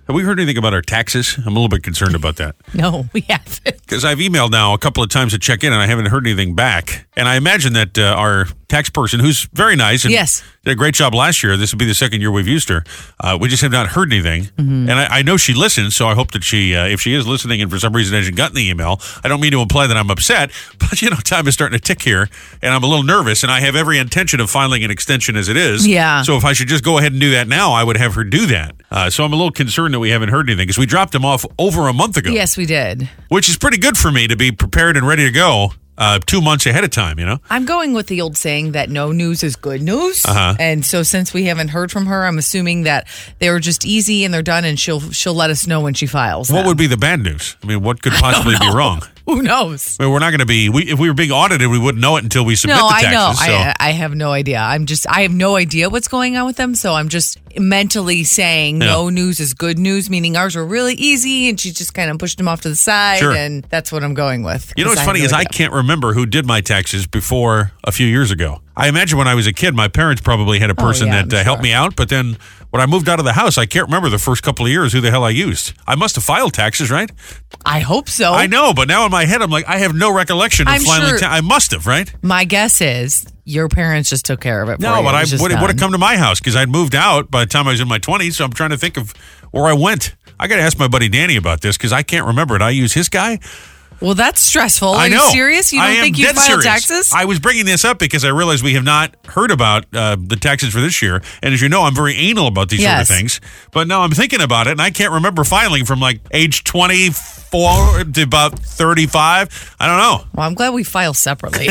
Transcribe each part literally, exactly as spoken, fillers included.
Have we heard anything about our taxes? I'm a little bit concerned about that. No, we haven't. Because I've emailed now a couple of times to check in, and I haven't heard anything back. And I imagine that uh, our tax person, who's very nice and yes. did a great job last year, this will be the second year we've used her. Uh, we just have not heard anything. Mm-hmm. And I, I know she listens, so I hope that she, uh, if she is listening and for some reason hasn't gotten the email, I don't mean to imply that I'm upset, but, you know, time is starting to tick here, and I'm a little nervous, and I have every intention of filing an extension as it is. Yeah. So if I should just go ahead and do that now, I would have her do that. Uh, so I'm a little concerned that we haven't heard anything, because we dropped them off over a month ago. Yes, we did. Which is pretty good for me to be prepared and ready to go uh, two months ahead of time, you know? I'm going with the old saying that no news is good news. Uh-huh. And so since we haven't heard from her, I'm assuming that they were just easy and they're done, and she'll she'll let us know when she files What them. would be the bad news? I mean, what could possibly be wrong? Who knows? I mean, we're not going to be, we, if we were being audited, we wouldn't know it until we submit no, the taxes. I know. So. I, I have no idea. I'm just, I have no idea what's going on with them. So I'm just mentally saying Yeah. no news is good news, meaning ours were really easy and she just kind of pushed them off to the side. Sure. And that's what I'm going with. You know 'cause what's I funny have is no I idea. can't remember who did my taxes before a few years ago. I imagine when I was a kid, my parents probably had a person Oh, yeah, that I'm uh, helped sure. me out. But then when I moved out of the house, I can't remember the first couple of years who the hell I used. I must have filed taxes, right? I hope so. I know, but now in my head, I'm like, I have no recollection of I'm filing sure- ta- I must have, right? My guess is your parents just took care of it for No, you. but It I was just would have done. come to my house because I'd moved out by the time I was in my twenties. So I'm trying to think of where I went. I got to ask my buddy Danny about this because I can't remember it. I use his guy. Well, that's stressful. Are I know. you serious? You don't I am think you dead filed serious. taxes? I was bringing this up because I realized we have not heard about uh, the taxes for this year. And as you know, I'm very anal about these Yes. sort of things. But now I'm thinking about it, and I can't remember filing from like age twenty-four to about thirty-five. I don't know. Well, I'm glad we file separately.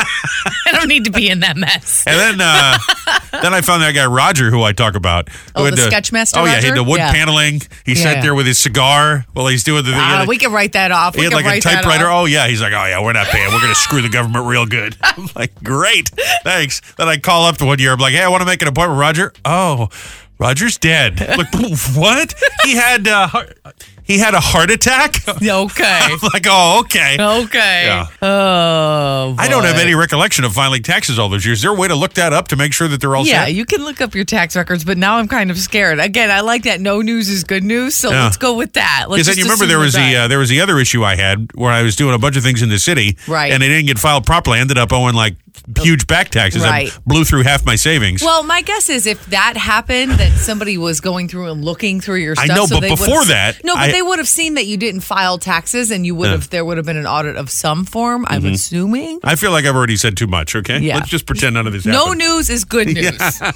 I don't need to be in that mess. And then uh, then I found that guy Roger, who I talk about. who Oh, had the Sketchmaster Oh, yeah, he Roger? had the wood Yeah. paneling. He Yeah, sat yeah. there with his cigar while he's doing the... he Ah, had a- we can write that off. He We had can like a write that typewriter. off. Oh, yeah. He's like, oh, yeah, we're not paying. We're going to screw the government real good. I'm like, great. Thanks. Then I call up to one year. I'm like, hey, I want to make an appointment with Roger. Oh, Roger's dead. Like, what? He had uh, heart- he had a heart attack? Okay. I'm like, oh, okay. Okay. Yeah. Oh, I don't have boy. any recollection of filing taxes all those years. Is there a way to look that up to make sure that they're all Yeah, set? you can look up your tax records, but now I'm kind of scared. Again, I like that no news is good news, so Yeah. let's go with that. Let's Because then just you remember assume there we're was the done. uh, there was the other issue I had where I was doing a bunch of things in the city, Right. And they didn't get filed properly. I ended up owing like huge back taxes. Right. I blew through half my savings. Well, my guess is if that happened, that somebody was going through and looking through your I stuff. know, so but they before would've- that, no, but I- they would have seen that you didn't file taxes, and you would have. There would have been an audit of some form. I'm assuming. I feel like I've already said too much. Okay, Yeah. let's just pretend none of this No happened. news is good news.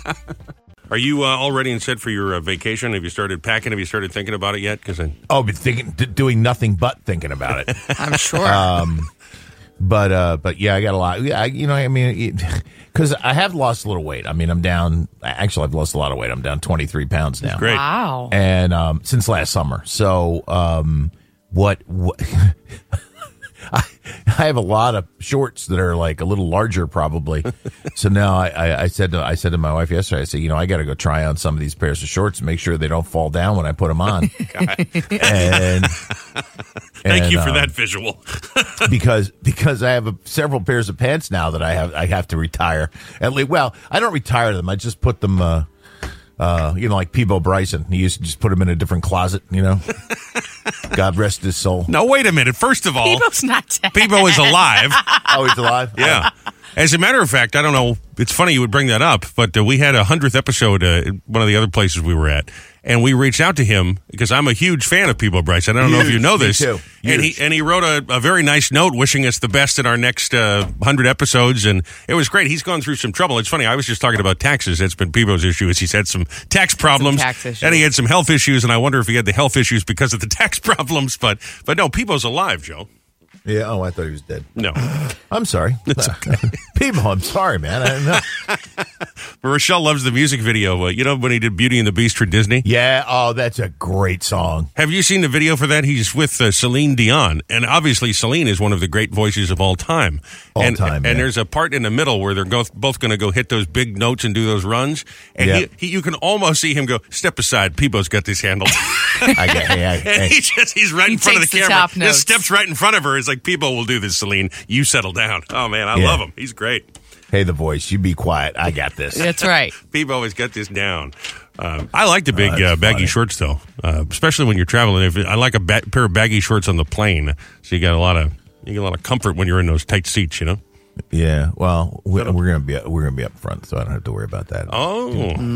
Are you uh, all ready and set for your uh, vacation? Have you started packing? Have you started thinking about it yet? Because I... Oh, been thinking, d- doing nothing but thinking about it. I'm sure. Um, but uh, but yeah, I got a lot. Yeah, I, you know, I mean, because I have lost a little weight. I mean, I'm down. Actually, I've lost a lot of weight. I'm down twenty-three pounds now. great. Wow. And um, since last summer. So um, what? what I, I have a lot of shorts that are like a little larger, probably. So now I, I, I said to I said to my wife yesterday, I said, you know, I got to go try on some of these pairs of shorts and make sure they don't fall down when I put them on. and Thank and, you for um, that visual. because because I have a, several pairs of pants now that I have I have to retire. At least, well, I don't retire them. I just put them. Uh, uh, you know, like Peebo Bryson. He used to just put them in a different closet. You know, God rest his soul. Now wait a minute. First of all, Peebo's not dead. Peebo is alive. Oh, he's alive. Yeah. As a matter of fact, I don't know. It's funny you would bring that up, but uh, we had a hundredth episode uh, at one of the other places we were at, and we reached out to him because I'm a huge fan of Peebo Bryson. I don't know if you Huge. know Me this. too. And he Huge. and he wrote a, a very nice note wishing us the best in our next uh, hundred episodes, and it was great. He's gone through some trouble. It's funny. I was just talking about taxes. That's been Peebo's issue. Is he's had some tax problems, tax issues. and he had some health issues, and I wonder if he had the health issues because of the tax problems. But but no, Peebo's alive, Joe. Yeah. Oh, I thought he was dead. No. I'm sorry. It's okay. Peebo, I'm sorry, man. I don't know. But Rochelle loves the music video. Uh, you know when he did Beauty and the Beast for Disney? Yeah. Oh, that's a great song. Have you seen the video for that? He's with uh, Celine Dion. And obviously, Celine is one of the great voices of all time. All and, time, And yeah. there's a part in the middle where they're both, both going to go hit those big notes and do those runs. And Yeah. he, he, you can almost see him go, step aside. Peebo's got this handled. I get. Hey, I, and hey. he just, he's right He in front of the takes the camera. top Just notes. steps right in front of her. It's like, Peebo will do this, Celine. You settle down. Oh, man, I Yeah. love him. He's great. Hey, the voice. You be quiet. I got this. That's right. Peebo has got this down. Uh, I like the big Oh, that's uh, baggy funny. shorts, though, uh, especially when you're traveling. If I like a ba- pair of baggy shorts on the plane, so you got a lot of you get a lot of comfort when you're in those tight seats, you know. Yeah, well, we're, we're gonna be we're gonna be up front, so I don't have to worry about that. Oh,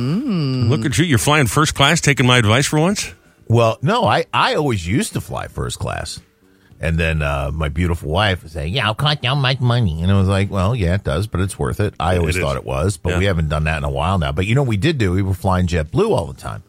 look at you! You're flying first class, taking my advice for once. Well, no, I, I always used to fly first class. And then uh, my beautiful wife would say, yeah, I'll cut down my money. And I was like, well, yeah, it does, but it's worth it. I always It is. thought it was, but Yeah. we haven't done that in a while now. But you know, we did do, we were flying JetBlue all the time.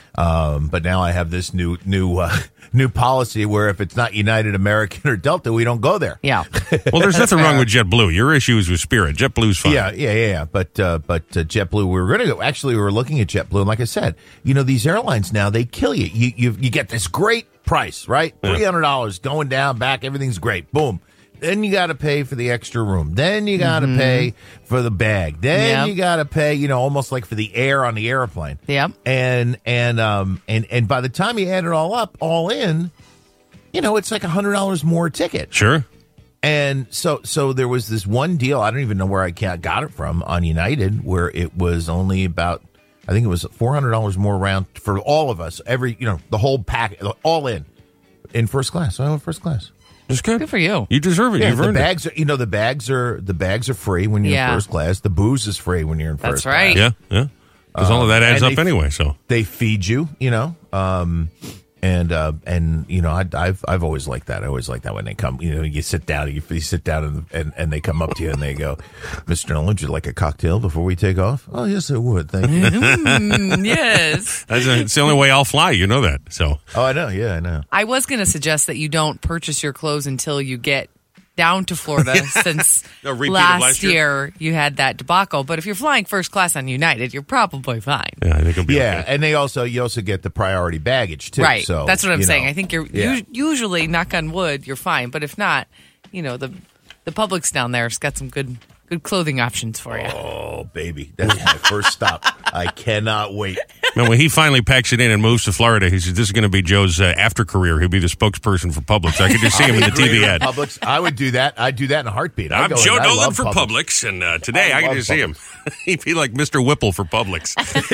Um, but now I have this new new uh, new policy where if it's not United, American, or Delta, we don't go there. Yeah. Well, there's nothing wrong with JetBlue. Your issue is with Spirit. JetBlue's fine. Yeah, yeah, yeah, yeah. But uh, but uh, JetBlue, we were going to go. Actually, we were looking at JetBlue, and like I said, you know, these airlines now they kill you. You you, you get this great price, right? Three hundred dollars going down, back, everything's great. Boom. Then you got to pay for the extra room. Then you got to mm-hmm. pay for the bag. Then Yep. you got to pay, you know, almost like for the air on the airplane. Yep. And and um and and by the time you add it all up, all in, you know, it's like a hundred dollars more a ticket. Sure. And so so there was this one deal. I don't even know where I ca- got it from on United, where it was only about, I think it was four hundred dollars more around for all of us. Every, you know, the whole pack, all in, in first class. So I went first class. It's good. Good for you. You deserve it. Yeah, You've the earned bags are, you know, the bags are the bags are free when you're Yeah. in first class. The booze is free when you're in That's first right. it. Yeah, yeah. Because all of that Um, adds and up they- anyway. So class. They feed you, you know, um, and uh, and you know, I, I've I've always liked that. I always like that when they come. You know, you sit down, you, you sit down, and, and and they come up to you and they go, "Mister Nolan, would you like a cocktail before we take off?" Oh, yes, I would. Thank you. Mm, yes. that's a, it's the only way I'll fly. You know that. So Oh, I know. Yeah, I know. I was going to suggest that you don't purchase your clothes until you get down to Florida since A repeat of last, last year? year you had that debacle. But if you're flying first class on United, you're probably fine. yeah, I think it'll be Yeah, okay. and they also you also get the priority baggage too. Right. So That's what I'm you saying. know, I think you're yeah. us- usually, knock on wood, you're fine. But if not, you know, the the Publix down there's got some good good clothing options for you. Oh, baby, that's my first stop. I cannot wait. Man, when he finally packs it in and moves to Florida, he says, this is going to be Joe's uh, after career. He'll be the spokesperson for Publix. I could just see him in the T V ad. Publix, I would do that. I'd do that in a heartbeat. I'd I'm go in. Joe I Nolan love for Publix, and uh, today I I, can love just see him. He'd be like Mister Whipple for Publix.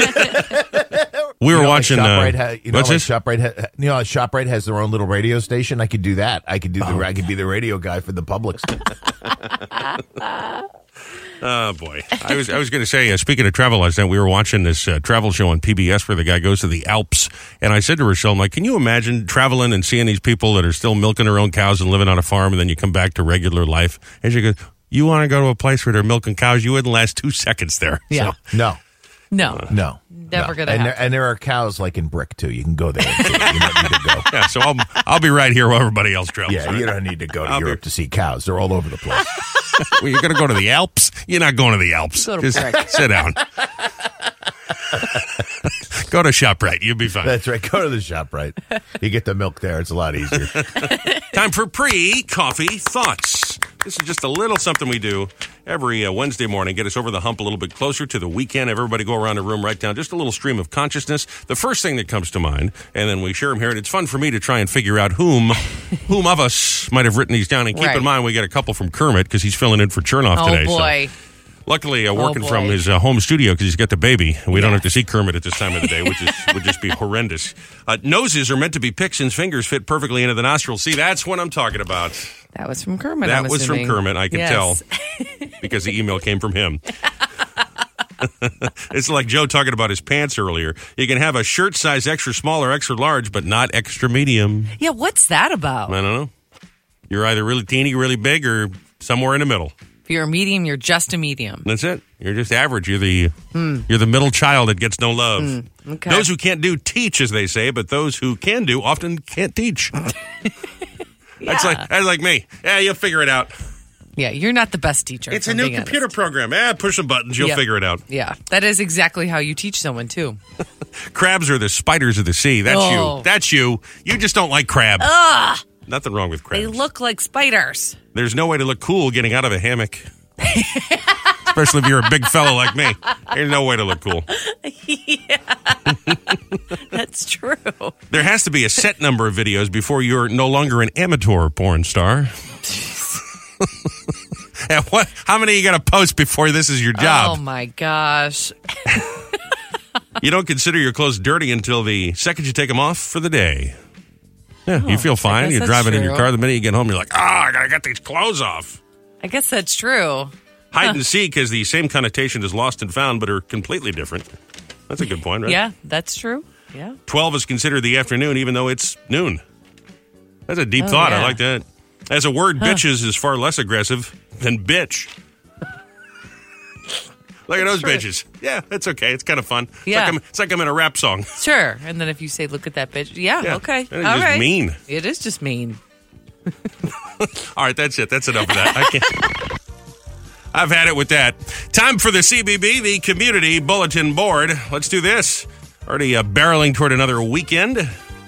we were You know, watching. Like ShopRite, uh, ha, you know, what's like this? ShopRite, ha, you know, ShopRite has their own little radio station. I could do that. I could do the. Oh. I could be the radio guy for the Publix. Oh boy, I was I was going to say. Uh, speaking of travel, last night we were watching this uh, travel show on P B S where the guy goes to the Alps, and I said to Rochelle, I'm like, can you imagine traveling and seeing these people that are still milking their own cows and living on a farm, and then you come back to regular life? And she goes, you want to go to a place where they're milking cows? You wouldn't last two seconds there. Yeah. So, No, No. no, Never no. gonna and there, happen. and there are cows like in Brick too. You can go there. And see it. You don't need to go. yeah, so I'll I'll be right here while everybody else travels. Yeah, right? you don't need to go to I'll be- Europe to see cows. They're all over the place. Well, you're going to go to the Alps? You're not going to the Alps. Go to Just Breck. sit down. Go to ShopRite. You'll be fine. That's right. Go to the shop, right? You get the milk there. It's a lot easier. Time for pre-coffee thoughts. This is just a little something we do every uh, Wednesday morning. Get us over the hump a little bit closer to the weekend. Everybody go around the room, write down just a little stream of consciousness. The first thing that comes to mind, and then we share them here. And it's fun for me to try and figure out whom, whom of us might have written these down. And keep Right. in mind, we got a couple from Kermit because he's filling in for Chernoff Oh, today. So. boy. Luckily, uh, working boy. from his uh, home studio because he's got the baby. We don't have to see Kermit at this time of the day, which is, would just be horrendous. Uh, noses are meant to be pics and fingers fit perfectly into the nostrils. See, that's what I'm talking about. That was from Kermit. That I'm was from assuming. Kermit, I can Yes. tell, because the email came from him. It's like Joe talking about his pants earlier. You can have a shirt size extra small or extra large, but not extra medium. Yeah, what's that about? I don't know. You're either really teeny, really big, or somewhere in the middle. If you're a medium, you're just a medium. That's it. You're just average. You're the you're the middle child that gets no love. Hmm. okay. Those who can't do teach, as they say, but those who can do often can't teach. That's like that's like me. Yeah, you'll figure it out. Yeah, you're not the best teacher. It's if a I'm new being computer honest. program. Ah, push some buttons, you'll Yep. figure it out. Yeah, that is exactly how you teach someone, too. Crabs are the spiders of the sea. That's Oh. you. That's you. You just don't like crab. Ugh. Nothing wrong with crabs. They look like spiders. There's no way to look cool getting out of a hammock. Especially if you're a big fellow like me. There's no way to look cool. That's true. There has to be a set number of videos before you're no longer an amateur porn star. And what? How many you got to post before this is your Oh, job? my gosh. You don't consider your clothes dirty until the second you take them off for the day. Yeah, Oh, you feel fine. guess You're that's driving in your true. car. The minute you get home, you're like, ah, I got to get these clothes off. I guess that's true. Hide and seek has the same connotation as lost and found, but are completely different. That's a good point, right? Yeah, that's true. Yeah. twelve is considered the afternoon, even though it's noon. That's a deep Oh, thought. I yeah. like that. As a word, bitches is far less aggressive than bitch. Look at those true. bitches. Yeah, that's okay. It's kind of fun. It's, Yeah. like I'm, it's like I'm in a rap song. Sure. And then if you say, look at that bitch. Yeah, Yeah. okay. That is All just right. mean. It is just mean. All right, that's it. That's enough of that. I can't. I've had it with that. Time for the C B B, the Community Bulletin Board. Let's do this. Already uh, barreling toward another weekend.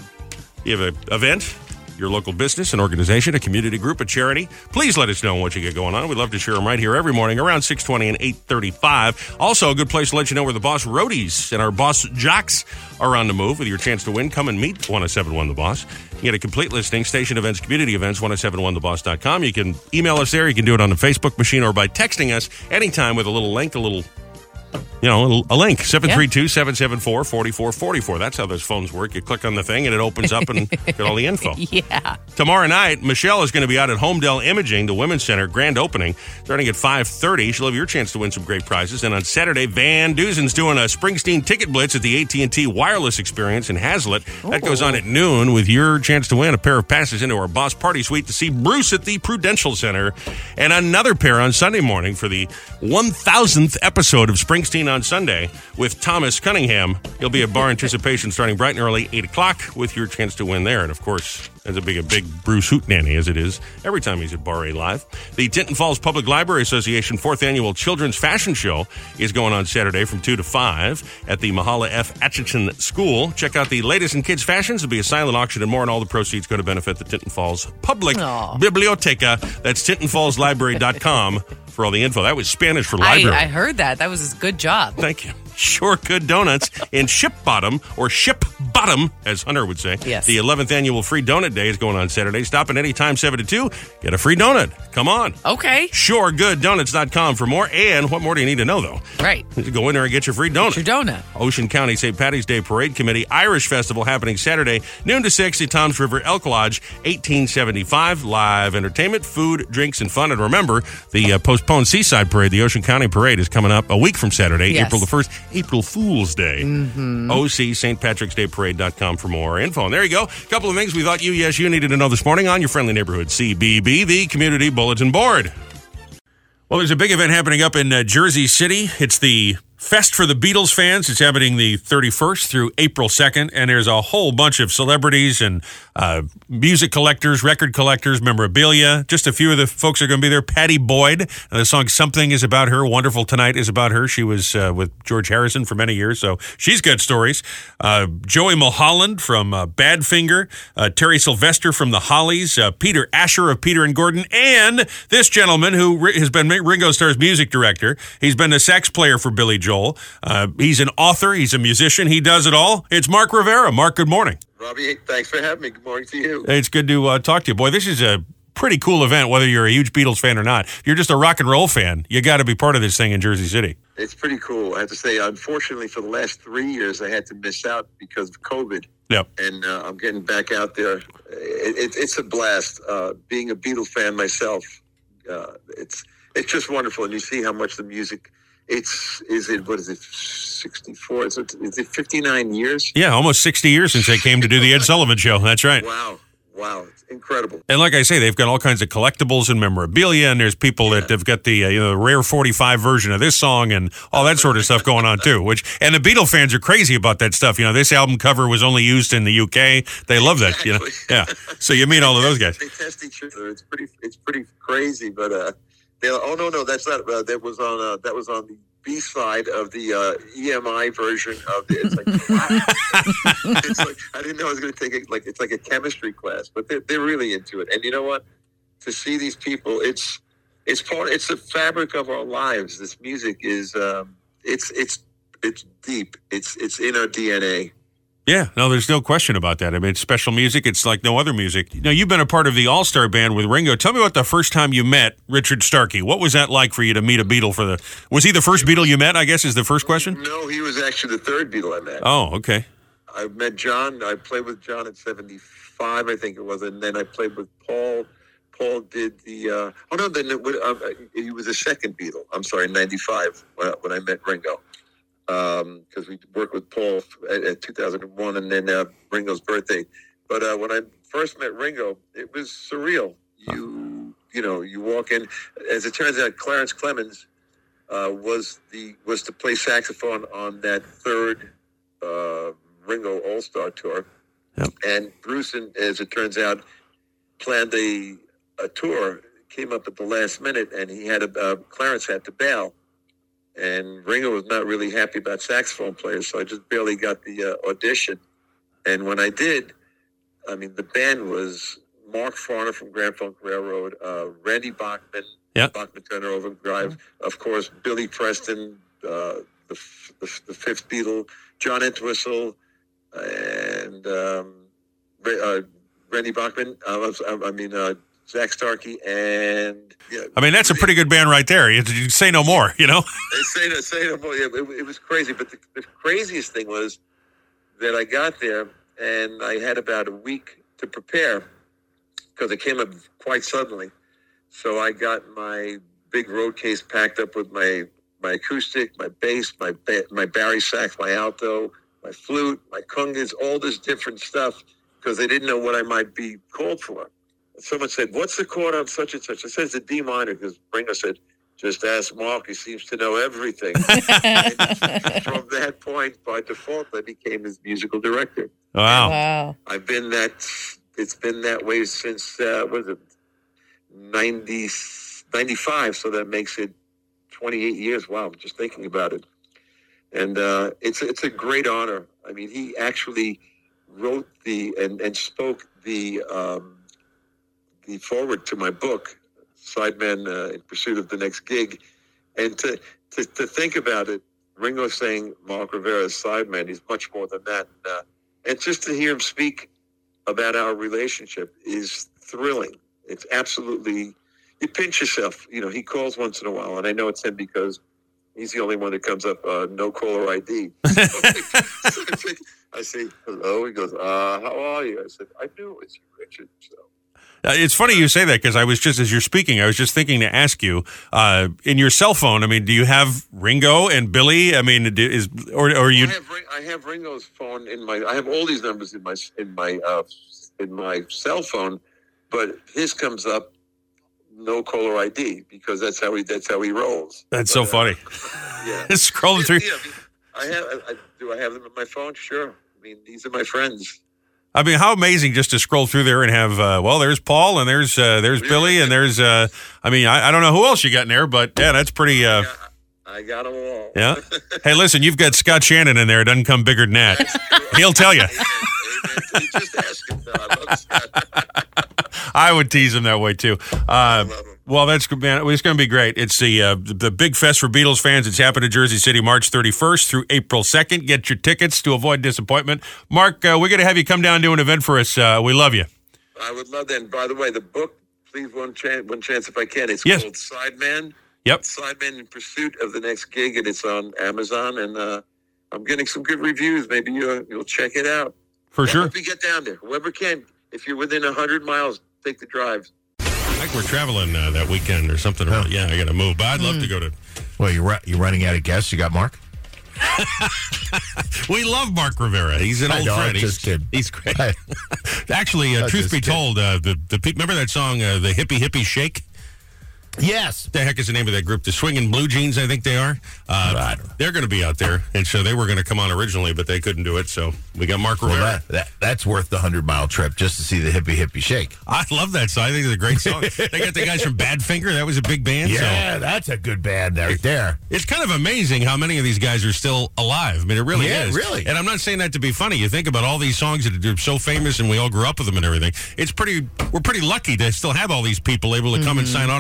You have an event, your local business, an organization, a community group, a charity. Please let us know what you get going on. We'd love to share them right here every morning around six twenty and eight thirty-five. Also, a good place to let you know where the Boss Roadies and our Boss Jocks are on the move with your chance to win. Come and meet one oh seven one The Boss. You get a complete listing, station events, community events, ten seventy-one the boss dot com. You can email us there. You can do it on the Facebook machine or by texting us anytime with a little link, a little, you know, a link, seven three two, seven seven four, four four four four. That's how those phones work. You click on the thing and it opens up and get all the info. Yeah. Tomorrow night, Michelle is going to be out at Homedale Imaging, the Women's Center, grand opening, starting at five thirty. She'll have your chance to win some great prizes. And on Saturday, Van Duzen's doing a Springsteen ticket blitz at the A T and T Wireless Experience in Hazlitt. That goes on at noon with your chance to win a pair of passes into our Boss Party Suite to see Bruce at the Prudential Center. And another pair on Sunday morning for the one thousandth episode of Springsteen on Sunday with Thomas Cunningham. He'll be at bar anticipation starting bright and early, eight o'clock, with your chance to win there. And of course, as a big, a big Bruce Hootenanny as it is every time he's at Bar A Live. The Tinton Falls Public Library Association fourth Annual Children's Fashion Show is going on Saturday from two to five at the Mahala F. Atchison School. Check out the latest in kids' fashions. There'll be a silent auction and more, and all the proceeds go to benefit the Tinton Falls Public Aw. Biblioteca. That's tinton falls library dot com for all the info. That was Spanish for I, library. I heard that. That was a good job. Thank you. Sure Good Donuts in Ship Bottom, or Ship Bottom, as Hunter would say. Yes. The eleventh annual Free Donut Day is going on Saturday. Stop at any time, seven to two. Get a free donut. Come on. Okay. sure good donuts dot com for more. And what more do you need to know, though? Right. Go in there and get your free donut. Your donut. Ocean County Saint Patty's Day Parade Committee Irish Festival happening Saturday, noon to six at Toms River Elk Lodge, eighteen seventy-five. Live entertainment, food, drinks, and fun. And remember, the uh, postponed Seaside Parade, the Ocean County Parade, is coming up a week from Saturday, Yes. April the first, April Fool's Day. Mm-hmm. O C, Saint Patrick's Day Parade dot com for more info. And there you go. A couple of things we thought you, yes, you needed to know this morning on your friendly neighborhood C B B, the Community Bulletin Board. Well, there's a big event happening up in uh, Jersey City. It's the Fest for the Beatles fans. It's happening the thirty-first through April second, and there's a whole bunch of celebrities and uh, music collectors, record collectors, memorabilia. Just a few of the folks are going to be there. Patty Boyd, uh, the song Something is about her. Wonderful Tonight is about her. She was uh, with George Harrison for many years, so she's got stories. Uh, Joey Mulholland from uh, Badfinger, uh, Terry Sylvester from the Hollies, uh, Peter Asher of Peter and Gordon, and this gentleman who ri- has been Ringo Starr's music director. He's been a sax player for Billy Joel. Uh, he's an author. He's a musician. He does it all. It's Mark Rivera. Mark, good morning. Robbie, thanks for having me. Good morning to you. It's good to uh, talk to you. Boy, this is a pretty cool event, whether you're a huge Beatles fan or not. If you're just a rock and roll fan, you got to be part of this thing in Jersey City. It's pretty cool. I have to say, unfortunately, for the last three years, I had to miss out because of COVID. Yep. And uh, I'm getting back out there. It, it, it's a blast. Uh, being a Beatles fan myself, uh, it's it's just wonderful. And you see how much the music, it's, is it, what is it, sixty-four? Is it, is it fifty-nine years? Yeah, almost sixty years since they came to do the Ed Sullivan Show. That's right. Wow. Wow. It's incredible. And like I say, they've got all kinds of collectibles and memorabilia, and there's people that have got the uh, you know the rare forty-five version of this song and all that sort of stuff going on too. Which and the Beatle fans are crazy about that stuff. You know, this album cover was only used in the U K. They love that. You know, yeah. So you meet all of those guys. They test each other. It's pretty. It's pretty crazy. But uh, they. Oh no, no, that's not. Uh, that was on. Uh, that was on the B side of the uh, E M I version of the. It's like, wow. It's like I didn't know I was going to take it. Like it's like a chemistry class, but they're they're really into it. And you know what? To see these people, it's it's part. It's the fabric of our lives. This music is. Um, it's it's it's deep. It's it's in our D N A. Yeah, no, there's no question about that. I mean, it's special music. It's like no other music. Now, you've been a part of the All-Star Band with Ringo. Tell me about the first time you met Richard Starkey. What was that like for you to meet a Beatle for the... Was he the first Beatle you met, I guess, is the first question? No, he was actually the third Beatle I met. Oh, okay. I met John. I played with John at seventy-five, I think it was, and then I played with Paul. Paul did the... Uh, oh, no, then it, uh, he was the second Beatle. I'm sorry, ninety-five, when I, when I met Ringo. Because um, we worked with Paul at, at two thousand one and then uh, Ringo's birthday. But uh, when I first met Ringo, it was surreal. You you know, you walk in. As it turns out, Clarence Clemens uh, was the was to play saxophone on that third uh, Ringo All-Star tour. Yep. And Bruce, as it turns out, planned a, a tour, came up at the last minute, and he had a, uh, Clarence had to bail. And Ringo was not really happy about saxophone players, so I just barely got the uh, audition. And when I did, I mean, the band was Mark Farner from Grand Funk Railroad, uh, Randy Bachman, yep. Bachman Turner Overdrive, of course, Billy Preston, uh, the, the the fifth Beatle, John Entwistle, and um, uh, Randy Bachman. Uh, I mean, uh, Zach Starkey, and yeah, I mean that's a pretty good band right there. You, you say no more, you know. say no, say no more. Yeah, it, it was crazy, but the, the craziest thing was that I got there and I had about a week to prepare because it came up quite suddenly. So I got my big road case packed up with my my acoustic, my bass, my my Barry sax, my alto, my flute, my congas, all this different stuff because they didn't know what I might be called for. Someone said, "What's the chord on such and such?" I said, "It's a D minor." Because Ringo said, "Just ask Mark. He seems to know everything." From that point, by default, I became his musical director. Wow! Wow! I've been that. It's been that way since uh, what is it, ninety, ninety-five. So that makes it twenty-eight years. Wow! Just thinking about it, and uh, it's it's a great honor. I mean, he actually wrote the and and spoke the. Um, the forward to my book, Sidemen uh, in Pursuit of the Next Gig. And to, to to think about it, Ringo saying Mark Rivera's Sidemen, he's much more than that. And, uh, and just to hear him speak about our relationship is thrilling. It's absolutely, you pinch yourself. You know, he calls once in a while, and I know it's him because he's the only one that comes up, uh, no caller I D. So I say, hello. He goes, uh, how are you? I said, I knew it was you, Richard. So. Uh, it's funny you say that because I was just, as you're speaking, I was just thinking to ask you, uh, in your cell phone, I mean, do you have Ringo and Billy? I mean, do, is or or you? I have, I have Ringo's phone in my. I have all these numbers in my in my uh, in my cell phone, but his comes up no caller I D because that's how he that's how he rolls. That's but, so funny. Uh, yeah, scrolling through. Yeah, I have. I, do I have them on my phone? Sure. I mean, these are my friends. I mean, how amazing just to scroll through there and have, uh, well, there's Paul and there's uh, there's Billy and there's, uh, I mean, I, I don't know who else you got in there, but yeah, that's pretty. Uh, yeah, I got them all. Yeah. Hey, listen, you've got Scott Shannon in there. It doesn't come bigger than that. He'll tell you. Amen. Amen. Just ask him. I love Scott. I would tease him that way too. Uh, well, that's man. It's going to be great. It's the uh, the big fest for Beatles fans. It's happening in Jersey City, March thirty-first through April second. Get your tickets to avoid disappointment. Mark, uh, we're going to have you come down and do an event for us. Uh, we love you. I would love that. And by the way, the book, please one chance, one chance if I can. It's yes. called Sideman. Yep. Sidemen in Pursuit of the Next Gig, and it's on Amazon. And uh, I'm getting some good reviews. Maybe you, you'll check it out. For I sure. hope you get down there. Whoever can. If you're within one hundred miles, take the drive. Like we're traveling uh, that weekend or something. Huh. Yeah, I got to move. But I'd love mm. to go to. Well, you're, ru- you're running out of guests. You got Mark? We love Mark Rivera. He's an I old know, friend. I'm he's, just kidding. he's great. I- Actually, uh, I'm truth just be kidding. told, uh, the, the remember that song, uh, The Hippie Hippie Shake? Yes. What the heck is the name of that group? The Swingin' Blue Jeans, I think they are. Uh, I don't know. they're going to be out there, and so they were going to come on originally, but they couldn't do it. So we got Mark Well, Rivera. that, that, that's worth the hundred-mile trip just to see the hippie hippie shake. I love that song. I think it's a great song. They got the guys from Badfinger. That was a big band. Yeah, So that's a good band right there. it's kind of amazing how many of these guys are still alive. I mean, it really Yeah, is. really. And I'm not saying that to be funny. You think about all these songs that are so famous, and we all grew up with them and everything. It's pretty. We're pretty lucky to still have all these people able to come and sign autographs and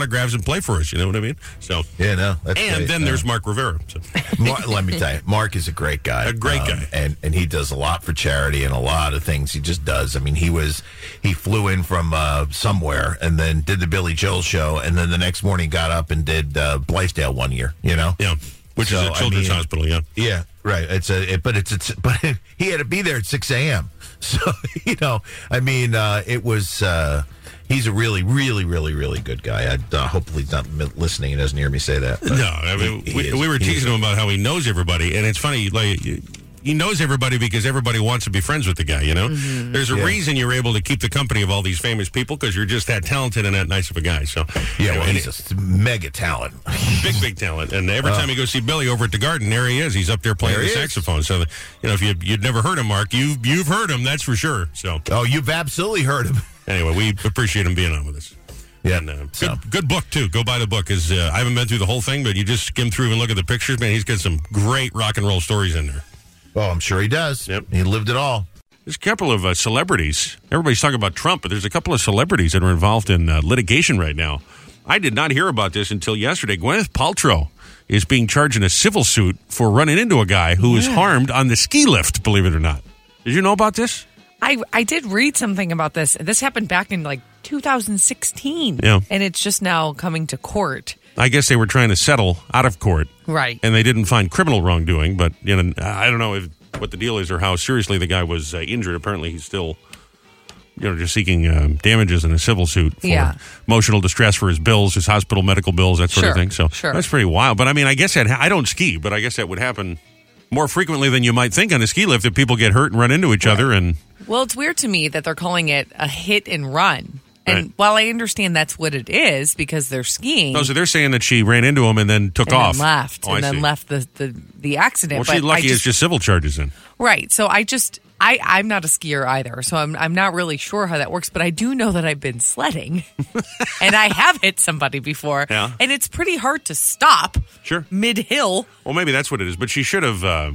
play for us. You know what I mean? So Yeah, no. That's and great. then Uh, there's Mark Rivera. So. Mar- let me tell you, Mark is a great guy. A great guy. And, and he does a lot for charity and a lot of things he just does. I mean, he was, he flew in from uh, somewhere and then did the Billy Joel show. And then the next morning got up and did uh, Blythedale one year, you know? Yeah, which So, is a I children's mean, hospital, yeah. Yeah, right. It's a, it, but it's, it's, but he had to be there at six a.m. So, you know, I mean, uh, it was, uh, he's a really, really, really, really good guy. I, uh, hopefully he's not listening and doesn't hear me say that. but No, I mean, he- he we, is. we were He's- teasing him about how he knows everybody, and it's funny, like, he knows everybody because everybody wants to be friends with the guy, you know? There's a Yeah. reason you're able to keep the company of all these famous people because you're just that talented and that nice of a guy. So, Yeah, anyway, well, he's a mega talent. big, big talent. And every time you go see Billy over at the Garden, there he is. He's up there playing There the he is. saxophone. So, you know, if you, you'd never heard him, Mark, you've, you've heard him, that's for sure. So, Oh, you've absolutely heard him. anyway, we appreciate him being on with us. Yeah, And, uh, so. good, good book, too. Go buy the book. Is uh, I haven't been through the whole thing, but you just skim through and look at the pictures. Man, he's got some great rock and roll stories in there. Oh, I'm sure he does. Yep. He lived it all. There's a couple of uh, celebrities. Everybody's talking about Trump, but there's a couple of celebrities that are involved in uh, litigation right now. I did not hear about this until yesterday. Gwyneth Paltrow is being charged in a civil suit for running into a guy who was harmed on the ski lift, believe it or not. Did you know about this? I, I did read something about this. This happened back in like two thousand sixteen. Yeah. And it's just now coming to court. I guess they were trying to settle out of court. Right. And they didn't find criminal wrongdoing, but you know, I don't know if, what the deal is or how seriously the guy was uh, injured. Apparently, he's still, you know, just seeking uh, damages in a civil suit for Yeah. emotional distress for his bills, his hospital medical bills, that sort Sure, of thing. So sure. that's pretty wild. But I mean, I guess that ha- I don't ski, but I guess that would happen more frequently than you might think on a ski lift if people get hurt and run into each other. And Well, it's weird to me that they're calling it a hit and run. And Right. while I understand that's what it is because they're skiing oh, so they're saying that she ran into him and then took and off, then left Oh, I and then see. left the, the, the accident. Well, but she's lucky I just, it's just civil charges then. Right. So I just I, I'm not a skier either, so I'm I'm not really sure how that works, but I do know that I've been sledding and I have hit somebody before. Yeah. And it's pretty hard to stop Sure. mid hill. Well, maybe that's what it is. But she should have. Uh,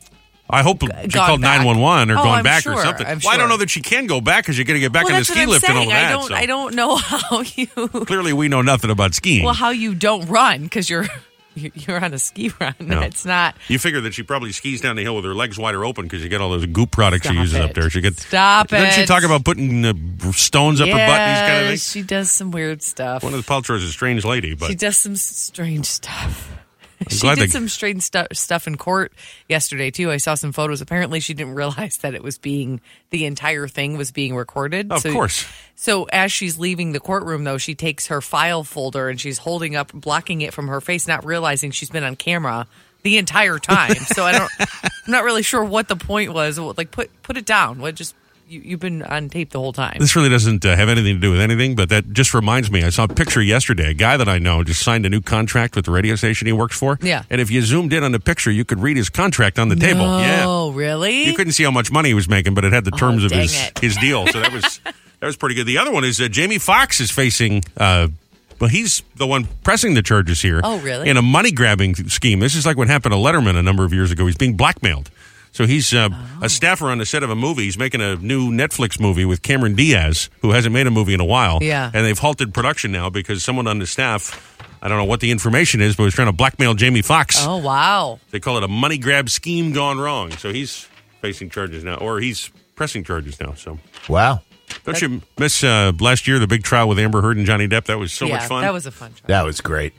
I hope she gone called back. nine one one or Oh, gone I'm back sure, or something. I'm Well, I don't sure. know that she can go back because you got to get back Well, on the that's ski what I'm lift and all saying. that. I don't so I don't know how you clearly, we know nothing about skiing. well how you don't run because you're you're on a ski run. No. It's not. You figure that she probably skis down the hill with her legs wider open because you get all those goop products she Stop uses up it. there. She get Stop Doesn't she it. talk about putting uh, stones up her butt and these kind of Yes, things? she does some weird stuff. One of the Paltrows is a strange lady, but She does some strange stuff. She glad did they- some strange stu- stuff in court yesterday too. I saw some photos. Apparently, she didn't realize that it was being the entire thing was being recorded. of So- course. So as she's leaving the courtroom, though, she takes her file folder and she's holding up, blocking it from her face, not realizing she's been on camera the entire time. So I don't, I'm not really sure what the point was. Like, put put it down. What just you, you've been on tape the whole time. This really doesn't uh, have anything to do with anything, but that just reminds me. I saw a picture yesterday. A guy that I know just signed a new contract with the radio station he works for. Yeah. And if you zoomed in on the picture, you could read his contract on the table. Yeah. Oh, really? You couldn't see how much money he was making, but it had the terms Oh, of dang his it. his deal. So that was that was pretty good. The other one is uh, Jamie Foxx is facing. Uh, well, he's the one pressing the charges here. Oh, really? In a money grabbing scheme. This is like what happened to Letterman a number of years ago. He's being blackmailed. So he's uh, Oh. a staffer on the set of a movie. He's making a new Netflix movie with Cameron Diaz, who hasn't made a movie in a while. Yeah. And they've halted production now because someone on the staff, I don't know what the information is, but was trying to blackmail Jamie Foxx. Oh, wow. They call it a money grab scheme gone wrong. So he's facing charges now, or he's pressing charges now. So Wow. don't you miss uh, last year, the big trial with Amber Heard and Johnny Depp? That was so yeah, much fun. that was a fun trial. That was great.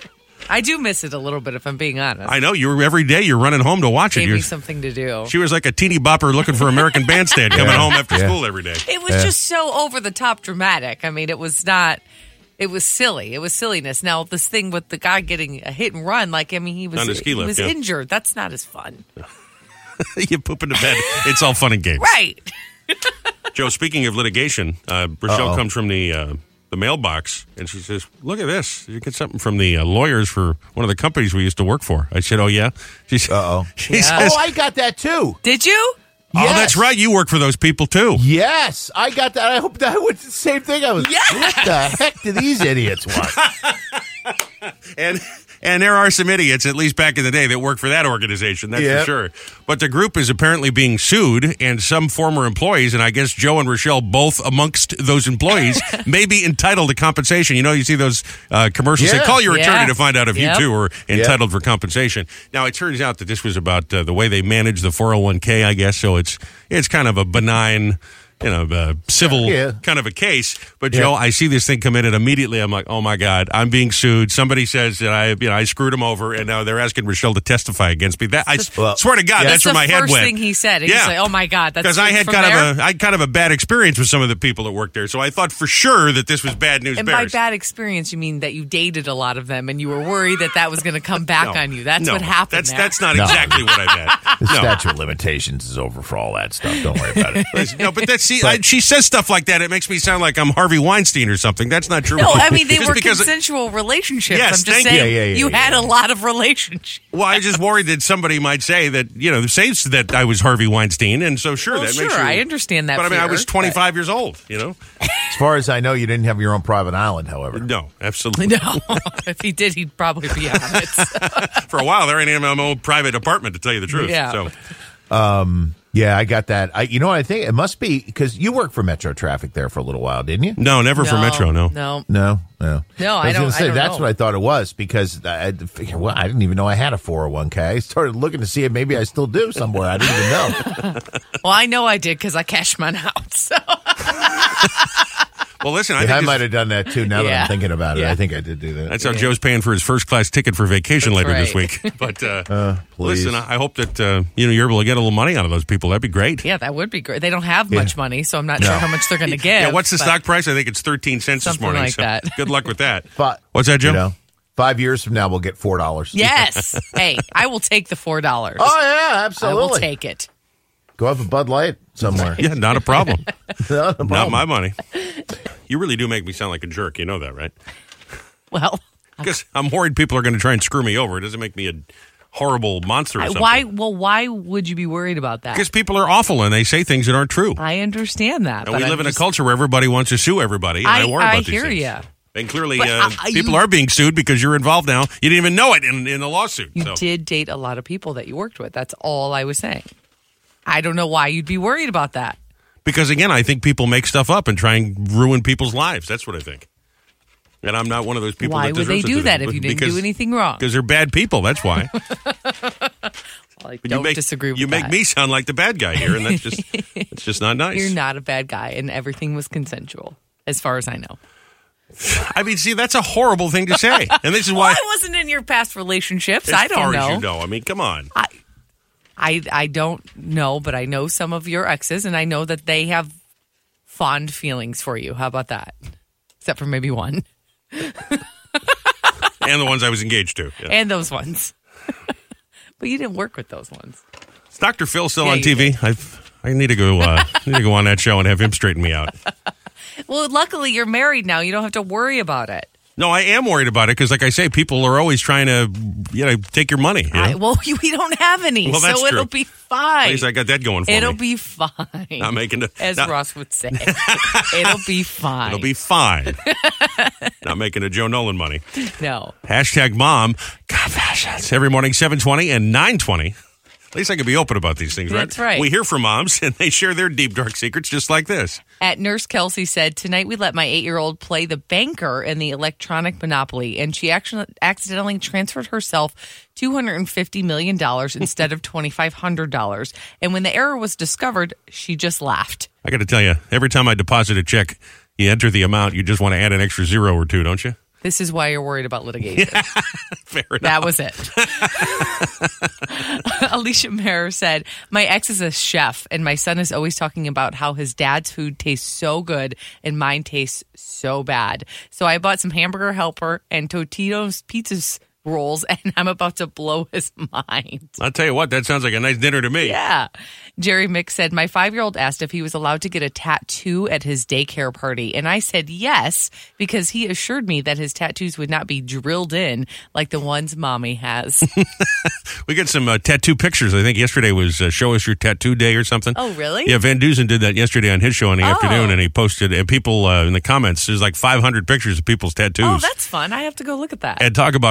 I do miss it a little bit, if I'm being honest. I know. You were every day you're running home to watch it. Gave You're, me something to do. she was like a teeny bopper looking for American Bandstand coming Yeah. home after Yeah. school every day. It was just so over the top dramatic. I mean, it was not. It was silly. It was silliness. Now, this thing with the guy getting a hit and run, like I mean, he was On the ski he lift, was yeah. injured. That's not as fun, You poop in the bed. It's all fun and games. right? Joe, speaking of litigation, uh, Rochelle Uh-oh. comes from the uh, the mailbox and she says, "Look at this. Did you get something from the uh, lawyers for one of the companies we used to work for?" I said, "Oh yeah." She said, Uh-oh. She Yeah. says, Oh, I got that too. Did you? "Oh, Yes. that's right. You work for those people too." Yes, I got that. I hope that was the same thing. I was, Yes. what the heck do these idiots want? And And there are some idiots, at least back in the day, that work for that organization. That's Yep. for sure. But the group is apparently being sued, and some former employees, and I guess Joe and Rochelle, both amongst those employees, may be entitled to compensation. You know, you see those uh, commercials say, Yeah. call your Yeah. attorney to find out if Yep. you too are entitled for compensation. Now, it turns out that this was about uh, the way they manage the four oh one k, I guess. So it's it's kind of a benign, you know, uh, civil Yeah. kind of a case. But Yeah. Joe, I see this thing come in, and immediately I'm like, oh my God, I'm being sued. Somebody says that I, you know, I screwed him over, and now they're asking Rochelle to testify against me. That I s- Well, swear to God, yeah. that's, That's where the my head first went. thing he said. He's Yeah. like, "Oh my God, that's Because I had from kind there? of a I had kind of a bad experience with some of the people that worked there, so I thought for sure that this was bad news And by bears. bad experience, you mean that you dated a lot of them, and you were worried that that was going to come back No. on you. That's No, what happened. That's there. that's not No. exactly what I meant. The No. statute of limitations is over for all that stuff. Don't worry about it. No, but that's see, But- I, she says stuff like that. It makes me sound like I'm Harvey Weinstein or something. That's not true. No, I mean they Just were because- consensual relationships. Yes, I'm just thank you. saying Yeah, yeah, yeah, you yeah, had yeah. a lot of relationships. Well, I was just worried that somebody might say that, you know, say that I was Harvey Weinstein, and so sure, Well, that sure, makes you. I understand that. But I mean, I fear, was twenty-five years old, you know? As far as I know, you didn't have your own private island, however. No, absolutely. but- No, if he did, he'd probably be on it. For a while there, I didn't have my own private apartment, to tell you the truth. Yeah. So, Yeah, I got that. I, you know what I think? It must be because you worked for Metro Traffic there for a little while, didn't you? no, never for Metro, no. No. No, no, No, I was don't- gonna say I don't that's know. what I thought it was because I, I figured, well, I didn't even know I had a four oh one k. I started looking to see if maybe I still do somewhere. I didn't even know. Well, I know I did because I cashed mine out. So. Well, listen, I Yeah, think I this- might have done that too. Now that Yeah. I'm thinking about it, Yeah. I think I did do that. that's how Joe's paying for his first class ticket for vacation That's later this right. week. But uh, Uh, please. listen, I hope that uh, you know you're able to get a little money out of those people. That'd be great. Yeah, that would be great. They don't have much money, so I'm not No. sure how much they're going to give. Yeah, what's the but- stock price? I think it's thirteen cents this Something morning. like so that. Good luck with that. Fi- What's that, Joe? You know, five years from now, we'll get four dollars. Yes. Hey, I will take the four dollars. Oh yeah, I absolutely. will take it. Go have a Bud Light somewhere. Yeah, not a problem. Not, a Not problem. my money. You really do make me sound like a jerk. You know that, right? Well, Because I'm worried people are going to try and screw me over. It doesn't make me a horrible monster or I- something. why? Well, why would you be worried about that? Because people are awful and they say things that aren't true. I understand that. And but we I'm live in just- a culture where everybody wants to sue everybody. And I, I- worry I about these hear things. ya. And clearly, But, uh, uh, people you- are being sued because you're involved now. You didn't even know it in, in the lawsuit. You so. did date a lot of people that you worked with. That's all I was saying. I don't know why you'd be worried about that. Because again, I think people make stuff up and try and ruin people's lives. That's what I think. And I'm not one of those people. Why that would they deserves it do to- that if you didn't because- do anything wrong? Because they're bad people. That's why. Well, I But don't you make, disagree with You that. make me sound like the bad guy here, and that's just it's just not nice. You're not a bad guy, and everything was consensual, as far as I know. I mean, see, that's a horrible thing to say, and this is Well, why. I wasn't in your past relationships. as I don't far know. as you know, I mean, come on. I, I I don't know, but I know some of your exes, and I know that they have fond feelings for you. How about that? Except for maybe one, And the ones I was engaged to. Yeah. and those ones. But you didn't work with those ones. Is Doctor Phil still Yeah, on you T V? I've, I need to go. Uh, need to go on that show and have him straighten me out. Well, luckily you're married now. You don't have to worry about it. No, I am worried about it because, like I say, people are always trying to, you know, take your money. You know? I, well, we don't have any, Well, that's so it'll true. be fine. At least I got that going for It'll me. be fine. Not making the- as not- Ross would say. It'll be fine. It'll be fine. Not making a Joe Nolan money. no. Hashtag mom confessions every morning, seven twenty and nine twenty. At least I can be open about these things, right? That's right. We hear from moms, and they share their deep, dark secrets just like this. At Nurse Kelsey said, tonight we let my eight-year-old play the banker in the electronic Monopoly, and she actually accidentally transferred herself two hundred fifty million dollars instead of twenty-five hundred dollars. And when the error was discovered, she just laughed. I got to tell you, every time I deposit a check, you enter the amount, you just want to add an extra zero or two, don't you? This is why you're worried about litigation. Fair enough. That was it. Alicia Mayer said, my ex is a chef, and my son is always talking about how his dad's food tastes so good and mine tastes so bad. So I bought some hamburger helper and Totino's pizza rolls, and I'm about to blow his mind. I'll tell you what, that sounds like a nice dinner to me. Yeah. Jerry Mick said, my five-year-old asked if he was allowed to get a tattoo at his daycare party. And I said yes, because he assured me that his tattoos would not be drilled in like the ones mommy has. We got some uh, tattoo pictures. I think yesterday was uh, Show Us Your Tattoo Day or something. Oh, really? Yeah, Van Dusen did that yesterday on his show in the Oh. afternoon, and he posted, and people uh, in the comments, there's like five hundred pictures of people's tattoos. Oh, that's fun. I have to go look at that. And talk about oversharing.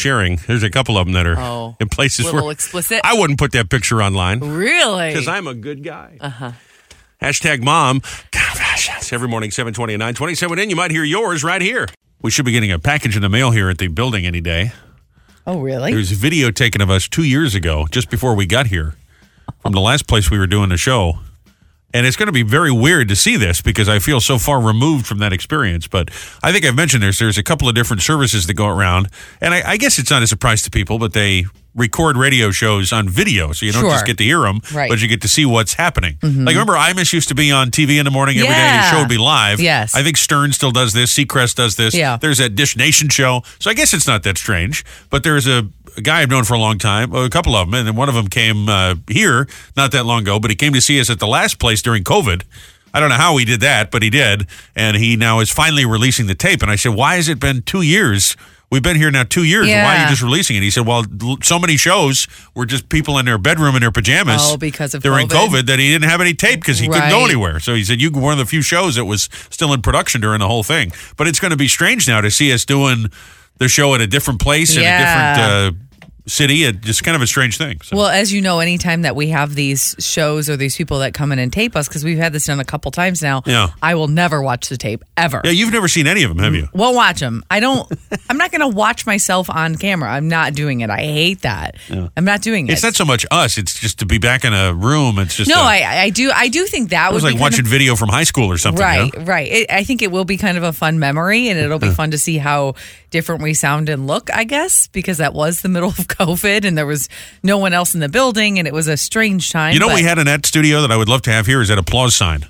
sharing. There's a couple of them that are Oh, in places little where explicit. I wouldn't put that picture online Really? because I'm a good guy. Uh-huh. Hashtag mom. Confessions. Every morning, seven twenty and nine twenty-seven in. You might hear yours right here. We should be getting a package in the mail here at the building any day. Oh, really? There's a video taken of us two years ago, just before we got here, from the last place we were doing the show. And it's going to be very weird to see this because I feel so far removed from that experience. But I think I've mentioned this. There's a couple of different services that go around. And I, I guess it's not a surprise to people, but they record radio shows on video. So you don't Sure. just get to hear them, Right. but you get to see what's happening. Like, remember, Imus used to be on T V in the morning every day. Yeah. The show would be live. Yes. I think Stern still does this. Seacrest does this. Yeah. There's that Dish Nation show. So I guess it's not that strange. But there's a, a guy I've known for a long time, a couple of them, and then one of them came uh, here not that long ago, but he came to see us at the last place during COVID. I don't know how he did that, but he did. And he now is finally releasing the tape. And I said, why has it been two years? We've been here now two years. Yeah. Why are you just releasing it? He said, well, l- so many shows were just people in their bedroom in their pajamas Oh, because of during COVID. COVID that he didn't have any tape because he couldn't go Right. anywhere. So he said, you were one of the few shows that was still in production during the whole thing. But it's going to be strange now to see us doing the show at a different place in Yeah. a different uh, city. It's just kind of a strange thing. So. Well, as you know, anytime that we have these shows or these people that come in and tape us, because we've had this done a couple times now, Yeah. I will never watch the tape, ever. yeah, you've never seen any of them, have you? Won't watch them. I don't, I'm not going to watch myself on camera. I'm not doing it. I hate that. I'm not doing it. It's not so much us. It's just to be back in a room. It's just no, a, I, I do, I do think that it was would like be kind watching of, video from high school or something. right, you know? right. It, I think it will be kind of a fun memory, and it'll be fun to see how different we sound and look, I guess, because that was the middle of COVID and there was no one else in the building and it was a strange time. You know, but- we had an ad studio that I would love to have here is that applause sign.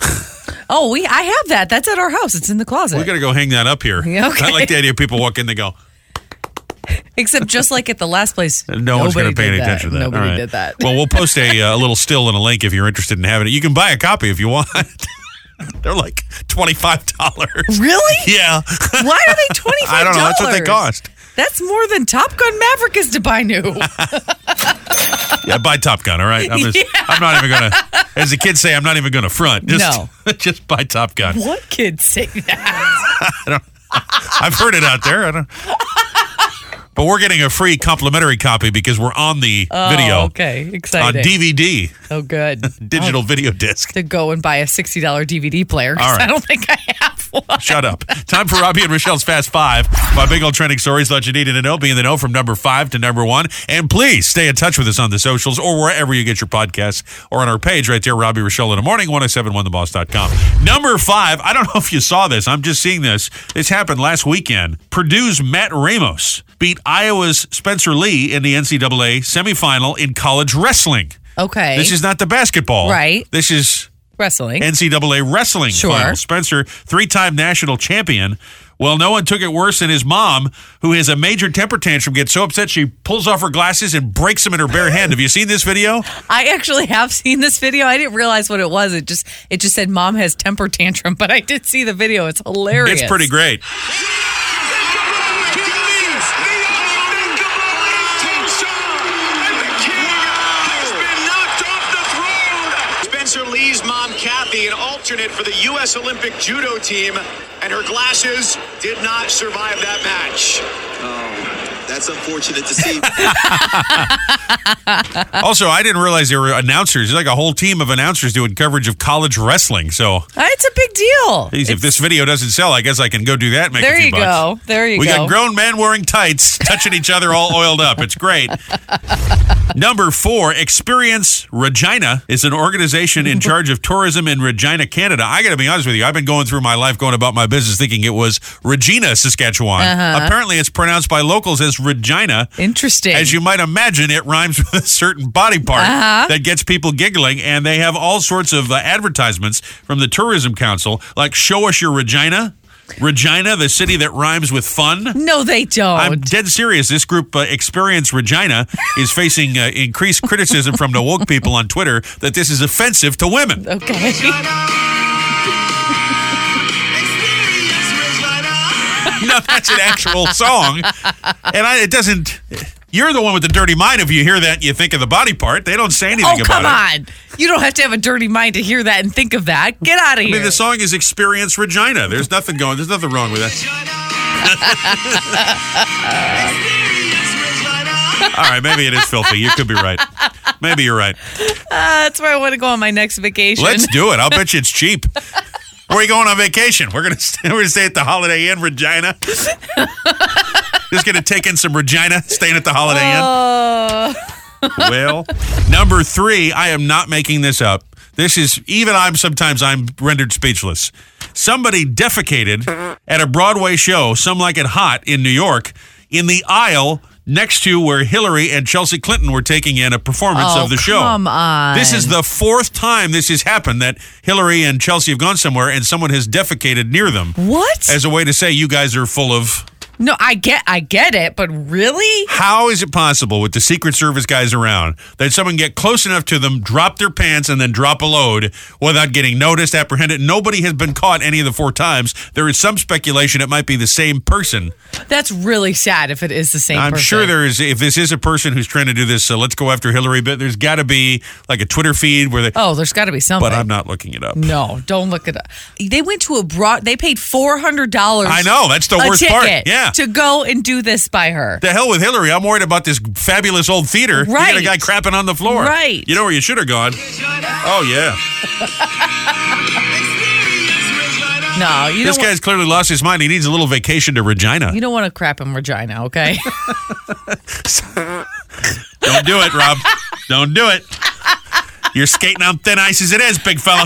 Oh, we I have that. That's at our house. It's in the closet. We got to go hang that up here. Yeah, okay. I like the idea of people walk in, they go, Except just like at the last place, no one's going nobody to pay did any that. attention to that. Nobody All right. did that. Well, we'll post a, uh, a little still and a link if you're interested in having it. You can buy a copy if you want. They're like twenty-five dollars. Really? Yeah. Why are they twenty five dollars? I don't know. That's what they cost. That's more than Top Gun Maverick is to buy new. Yeah, buy Top Gun, all right? I'm, just, Yeah. I'm not even going to, as the kids say, I'm not even going to front. Just, No. just buy Top Gun. What kids say that? I've heard it out there. I don't. But we're getting a free complimentary copy because we're on the Oh, video okay. on Exciting. D V D, Oh, good. digital video disc. To go and buy a sixty dollars D V D player. 'cause All right. I don't think I have one. Shut up. Time for Robbie and Rochelle's Fast Five. My big old trending stories thought you needed to know. Be in the know from number five to number one. And please stay in touch with us on the socials or wherever you get your podcasts or on our page right there, Robbie Rochelle in the morning, ten seventy-one the boss dot com. Number five, I don't know if you saw this. I'm just seeing this. This happened last weekend. Purdue's Matt Ramos beat Iowa's Spencer Lee in the N C double A semifinal in college wrestling. Okay. This is not the basketball. Right. This is wrestling. N C double A wrestling Sure. final. Spencer, three-time national champion. Well, no one took it worse than his mom, who has a major temper tantrum, gets so upset she pulls off her glasses and breaks them in her bare hand. Have you seen this video? I actually have seen this video. I didn't realize what it was. It just it just said mom has temper tantrum, but I did see the video. It's hilarious. It's pretty great. Spencer Lee's mom, Kathy, an alternate for the U S Olympic judo team, and her glasses did not survive that match. Oh, that's unfortunate to see. Also, I didn't realize there were announcers. There's like a whole team of announcers doing coverage of college wrestling. So, Uh, It's a big deal. geez, if It's- this video doesn't sell, I guess I can go do that and make there a few you bucks. go. There you We go. got grown men wearing tights, touching each other, all oiled up. It's great. Number four, Experience Regina is an organization in charge of tourism in Regina, Canada. I got to be honest with you. I've been going through my life, going about my business, thinking it was Regina, Saskatchewan. Uh-huh. Apparently, it's pronounced by locals as Regina. Interesting. As you might imagine, it rhymes with a certain body part Uh-huh. that gets people giggling, and they have all sorts of uh, advertisements from the Tourism Council, like "Show us your Regina." Regina, the city that rhymes with fun. no, they don't. I'm dead serious. This group, uh, Experience Regina, is facing uh, increased criticism from the woke people on Twitter that this is offensive to women. okay. No, that's an actual song, and I, it doesn't. You're the one with the dirty mind. If you hear that, and you think of the body part. They don't say anything Oh, about come it. on. You don't have to have a dirty mind to hear that and think of that. Get out of I here. mean, the song is Experience Regina. There's nothing going. There's nothing wrong with that. All right, maybe it is filthy. You could be right. Maybe you're right. Uh, that's where I want to go on my next vacation. Let's do it. I'll bet you it's cheap. Where are you going on vacation? We're gonna stay, we're gonna stay at the Holiday Inn Regina. Just gonna take in some Regina, staying at the Holiday Uh, Inn. Well, number three. I am not making this up. This is even I'm sometimes I'm rendered speechless. Somebody defecated at a Broadway show, Some Like It Hot in New York, in the aisle next to where Hillary and Chelsea Clinton were taking in a performance Oh, of the show. come on. This is the fourth time this has happened that Hillary and Chelsea have gone somewhere and someone has defecated near them what? as a way to say you guys are full of... No, I get I get it, but really? How is it possible with the Secret Service guys around that someone get close enough to them, drop their pants, and then drop a load without getting noticed, apprehended? Nobody has been caught any of the four times. There is some speculation it might be the same person. That's really sad if it is the same I'm person. sure there is. If this is a person who's trying to do this, so let's go after Hillary, but there's got to be like a Twitter feed where they... Oh, there's got to be something. But I'm not looking it up. No, don't look it up. They went to a broad. They paid four hundred dollars. I know. That's the a worst ticket part. Yeah. to go and do this by her. The hell with Hillary. I'm worried about this fabulous old theater. You got a Right. guy crapping on the floor. Right. You know where you should have gone? Oh, yeah. No, you This don't. guy's clearly lost his mind. He needs a little vacation to Regina. You don't want to crap in Regina, okay? Don't do it, Rob. Don't do it. You're skating on thin ice as it is, big fella.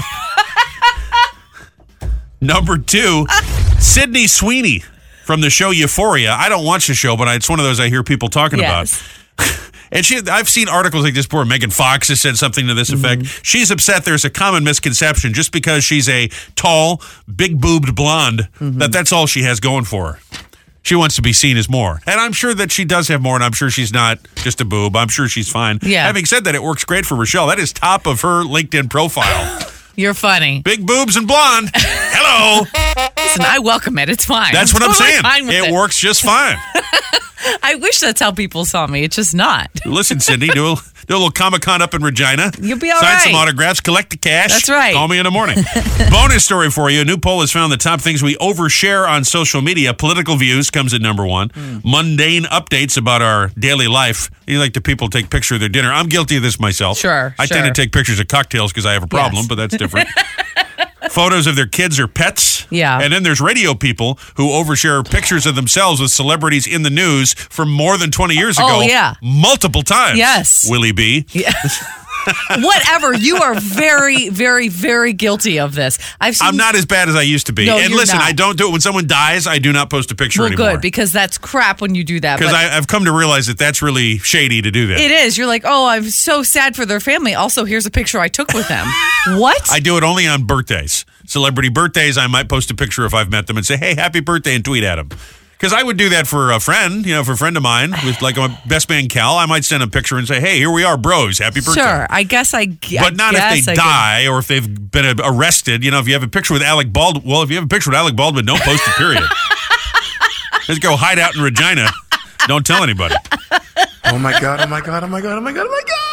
Number two, Sydney Sweeney from the show Euphoria. I don't watch the show, but it's one of those I hear people talking Yes. about. And she, I've seen articles like this before. Megan Fox has said something to this effect. Mm-hmm. She's upset there's a common misconception just because she's a tall, big-boobed blonde Mm-hmm. that that's all she has going for her. She wants to be seen as more. And I'm sure that she does have more, and I'm sure she's not just a boob. I'm sure she's fine. Yeah. Having said that, it works great for Rochelle. That is top of her LinkedIn profile. You're funny. Big boobs and blonde. Hello. Listen, I welcome it. It's fine. That's what I'm totally saying. fine with It, it works just fine. I wish that's how people saw me. It's just not. Listen, Sydney, do a, do a little Comic-Con up in Regina. You'll be all Sign right. some autographs, collect the cash. That's right. Call me in the morning. Bonus story for you. A new poll has found the top things we overshare on social media. Political views comes at number one. Mm. Mundane updates about our daily life. You like the people take picture of their dinner. I'm guilty of this myself. Sure, I tend sure. to take pictures of cocktails because I have a problem, Yes. but that's different. Photos of their kids or pets. Yeah. And then there's radio people who overshare pictures of themselves with celebrities in the news from more than twenty years ago. Oh, yeah. Multiple times. Yes. Willie B. Whatever. You are very, very, very guilty of this. I've seen I'm not as bad as I used to be. No, and you're listen, not. I don't do it when someone dies. I do not post a picture well, anymore. good, because that's crap when you do that. Because but I've come to realize that that's really shady to do that. it is. You're like, oh, I'm so sad for their family. Also, here's a picture I took with them. What? I do it only on birthdays. Celebrity birthdays, I might post a picture if I've met them and say, hey, happy birthday, and tweet at them. Because I would do that for a friend, you know, for a friend of mine, with like my best man Cal. I might send a picture and say, hey, here we are, bros. Happy birthday. Sure. I guess I. g- But I not if guess they I die or if they've been arrested. You know, if you have a picture with Alec Baldwin, well, if you have a picture with Alec Baldwin, don't post it, period. Just go hide out in Regina. Don't tell anybody. Oh my god, oh my god, oh my god, oh my god, oh my god!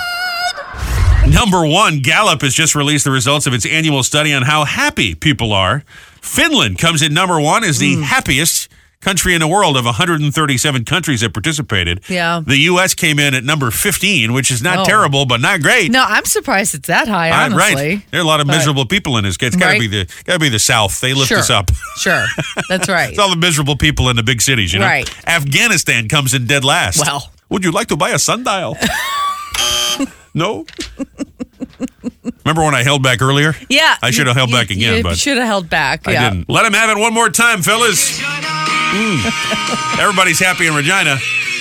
Number one, Gallup has just released the results of its annual study on how happy people are. Finland comes in number one as the happiest country in the world of one hundred thirty-seven countries that participated. Yeah. The U S came in at number fifteen, which is not Oh. terrible, but not great. No, I'm surprised it's that high, Uh, honestly. right. There are a lot of But- miserable people in this. It's got to Right. be the got to be the South. They lift Sure. us up. Sure. That's right. It's all the miserable people in the big cities, you know. Right. Afghanistan comes in dead last. Well. Would you like to buy a sundial? No. Remember when I held back earlier? Yeah. I should have held back again, You but should have held back. I yeah. didn't. Let him have it one more time, fellas. Mm. Everybody's happy in Regina.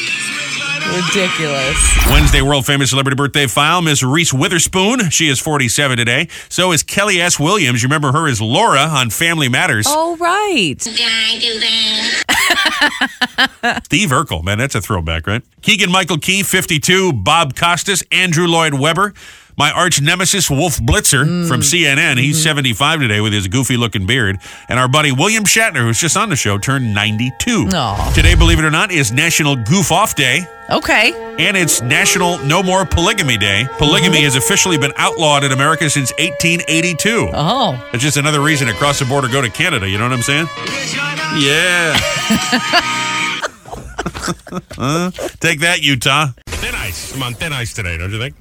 Ridiculous. Wednesday world famous celebrity birthday file, Miss Reese Witherspoon. She is forty-seven today. So is Kelly S. Williams. You remember her as Laura on Family Matters. Oh, right. Did I do that? Steve Urkel, man, that's a throwback, right? Keegan Michael Key, fifty-two. Bob Costas, Andrew Lloyd Webber. My arch nemesis, Wolf Blitzer from C N N. He's seventy-five today with his goofy-looking beard. And our buddy William Shatner, who's just on the show, turned ninety-two. Aw. Today, believe it or not, is National Goof Off Day. Okay. And it's National No More Polygamy Day. Polygamy has officially been outlawed in America since eighteen eighty-two. Oh. It's just another reason to cross the border, go to Canada. You know what I'm saying? Yeah. uh, take that, Utah. Thin ice. I'm on thin ice today, don't you think?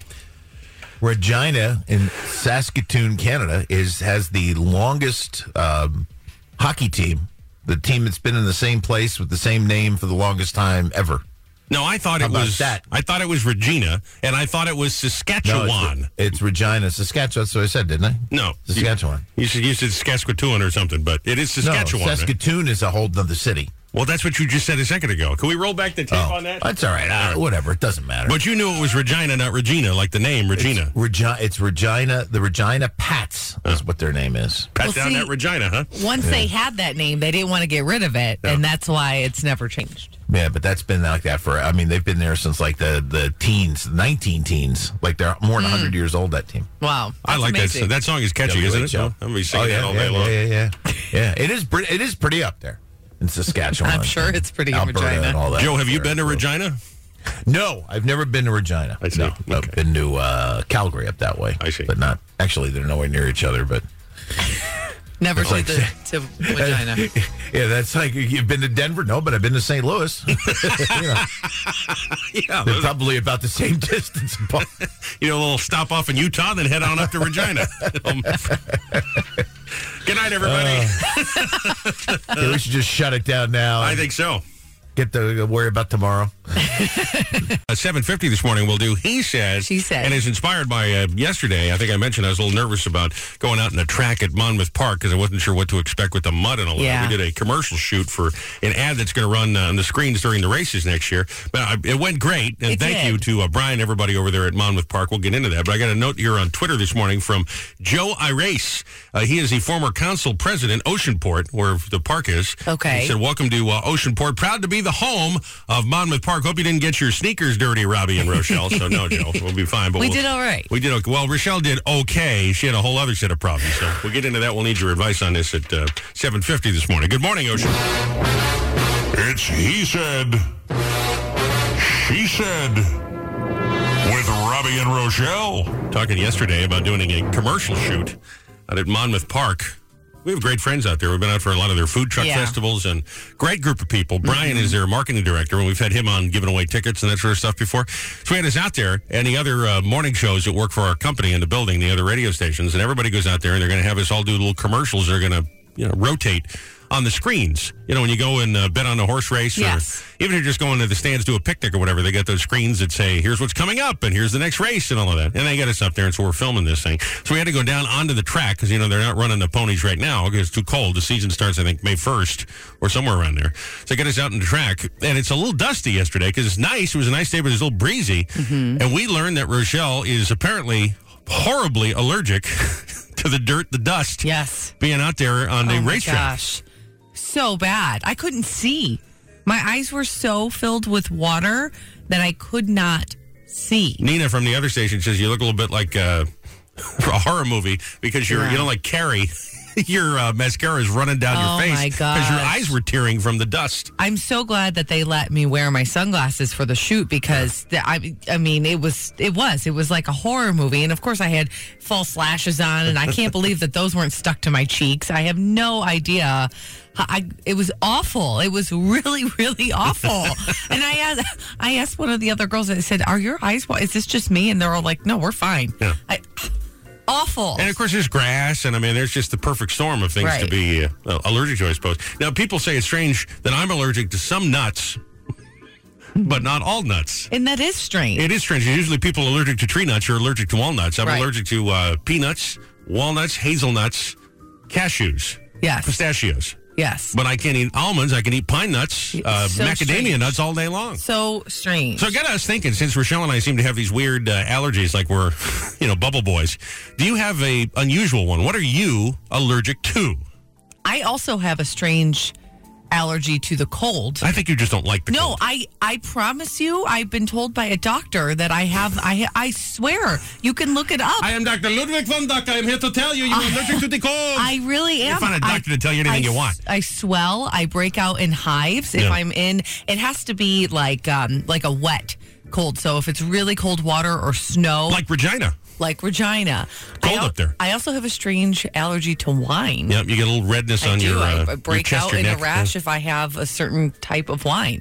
Regina in Saskatoon, Canada, is has the longest um, hockey team. The team that's been in the same place with the same name for the longest time ever. No, I thought How it about was that? I thought it was Regina, and I thought it was No, Saskatchewan. it's, it's Regina, Saskatchewan. That's what I said, didn't I? No, Saskatchewan. You should use it Saskatchewan or something, but it is Saskatchewan. No, right? Saskatoon is a whole other city. Well, that's what you just said a second ago. Can we roll back the tape Oh, on that? that's all right. Uh, whatever. It doesn't matter. But you knew it was Regina, not Regina, like the name Regina. It's, Regi- it's Regina. The Regina Pats is what their name is. Pat Well, down see- that Regina, huh? Once they had that name, they didn't want to get rid of it, and that's why it's never changed. Yeah, but that's been like that for. I mean, they've been there since like the the teens, nineteen teens. Like they're more than one hundred years old. That team. Wow. I that's like amazing. that. That song is catchy, Yeah, isn't great it? show. I'm going to be singing oh, yeah, that all yeah, day long. Yeah, yeah, yeah. yeah, it is. Pretty, it is pretty up there in Saskatchewan. I'm sure it's pretty in Alberta Regina. and all that. Joe, have you There. been to Regina? No, I've never been to Regina. I see. No, Okay. I've been to uh, Calgary up that way. I see. But not actually. They're nowhere near each other. But Never It's to like- the to vagina. yeah, that's like you've been to Denver. No, but I've been to Saint Louis. you know, Yeah. they're probably about the same distance. apart. You know, a little stop off in Utah, then head on up to Regina. Um, good night, everybody. Okay, we should just shut it down now. I think so. Get to worry about tomorrow. At seven fifty this morning, we'll do He Says. She Said. And is inspired by uh, yesterday. I think I mentioned I was a little nervous about going out in a track at Monmouth Park because I wasn't sure what to expect with the mud and all Yeah. that. We did a commercial shoot for an ad that's going to run uh, on the screens during the races next year. But uh, it went great. And It thank did. you to uh, Brian, everybody over there at Monmouth Park. We'll get into that. But I got a note here on Twitter this morning from Joe Irace. Uh, he is the former council president, Oceanport, where the park is. Okay. He said, welcome to uh, Oceanport. Proud to be the home of Monmouth Park. Hope you didn't get your sneakers dirty, Robbie and Rochelle. So no, Joe, we'll be fine. But We we'll- did all right. We did okay. Well, Rochelle did okay. She had a whole other set of problems. So we'll get into that. We'll need your advice on this at uh, seven fifty this morning. Good morning, Ocean. It's He Said, She Said, with Robbie and Rochelle. Talking yesterday about doing a commercial shoot out at Monmouth Park. We have great friends out there. We've been out for a lot of their food truck Yeah. festivals and great group of people. Brian is their marketing director, and we've had him on giving away tickets and that sort of stuff before. So we had us out there and the other uh, morning shows that work for our company in the building, the other radio stations, and everybody goes out there and they're going to have us all do little commercials. They're going to, you know, rotate on the screens. You know, when you go and uh, bet on a horse race, Yes. or even if you're just going to the stands to a picnic or whatever, they got those screens that say, here's what's coming up, and here's the next race, and all of that. And they got us up there, and so we're filming this thing. So we had to go down onto the track, because, you know, they're not running the ponies right now, because it's too cold. The season starts, I think, May first, or somewhere around there. So they got us out on the track, and it's a little dusty yesterday, because it's nice. It was a nice day, but it's a little breezy. And we learned that Rochelle is apparently horribly allergic to the dirt, the dust, Yes. being out there on the Oh my racetrack. gosh. So bad. I couldn't see. My eyes were so filled with water that I could not see. Nina from the other station says you look a little bit like uh, a horror movie because you're, Yeah. you know, like Carrie. Your uh, mascara is running down Oh, your face my because your gosh. eyes were tearing from the dust. I'm so glad that they let me wear my sunglasses for the shoot because the, I, I mean it was it was it was like a horror movie, and of course I had false lashes on, and I can't believe that those weren't stuck to my cheeks. I have no idea. how- I it was awful. It was really really awful. And I asked I asked one of the other girls. I said, "Are your eyes? wa- Is this just me?" And they're all like, "No, we're fine." Yeah. I, awful. And of course, there's grass, and I mean, there's just the perfect storm of things to Right. be uh, allergic to, I suppose. Now, people say it's strange that I'm allergic to some nuts, but not all nuts. And that is strange. It is strange. Usually, people allergic to tree nuts are allergic to walnuts. I'm Right. allergic to uh, peanuts, walnuts, hazelnuts, cashews, Yes. pistachios. Yes. But I can't eat almonds. I can eat pine nuts, uh, so macadamia strange. nuts all day long. So strange. So it got us thinking, since Rochelle and I seem to have these weird uh, allergies, like we're, you know, bubble boys, do you have a unusual one? What are you allergic to? I also have a strange allergy to the cold. I think you just don't like the No, cold. I, I promise you, I've been told by a doctor that I have, I I swear, you can look it up. I am Doctor Ludwig von Duck. I am here to tell you you are allergic to the cold. I really am. You find a doctor I- to tell you anything I you s- want. I swell. I break out in hives if Yeah. I'm in. It has to be like um like a wet cold. So if it's really cold water or snow, Like Regina. like Regina. Cold I al- up there. I also have a strange allergy to wine. Yep, you get a little redness I on do. your, uh, I your break chest, out your in neck. a rash if I have a certain type of wine. It's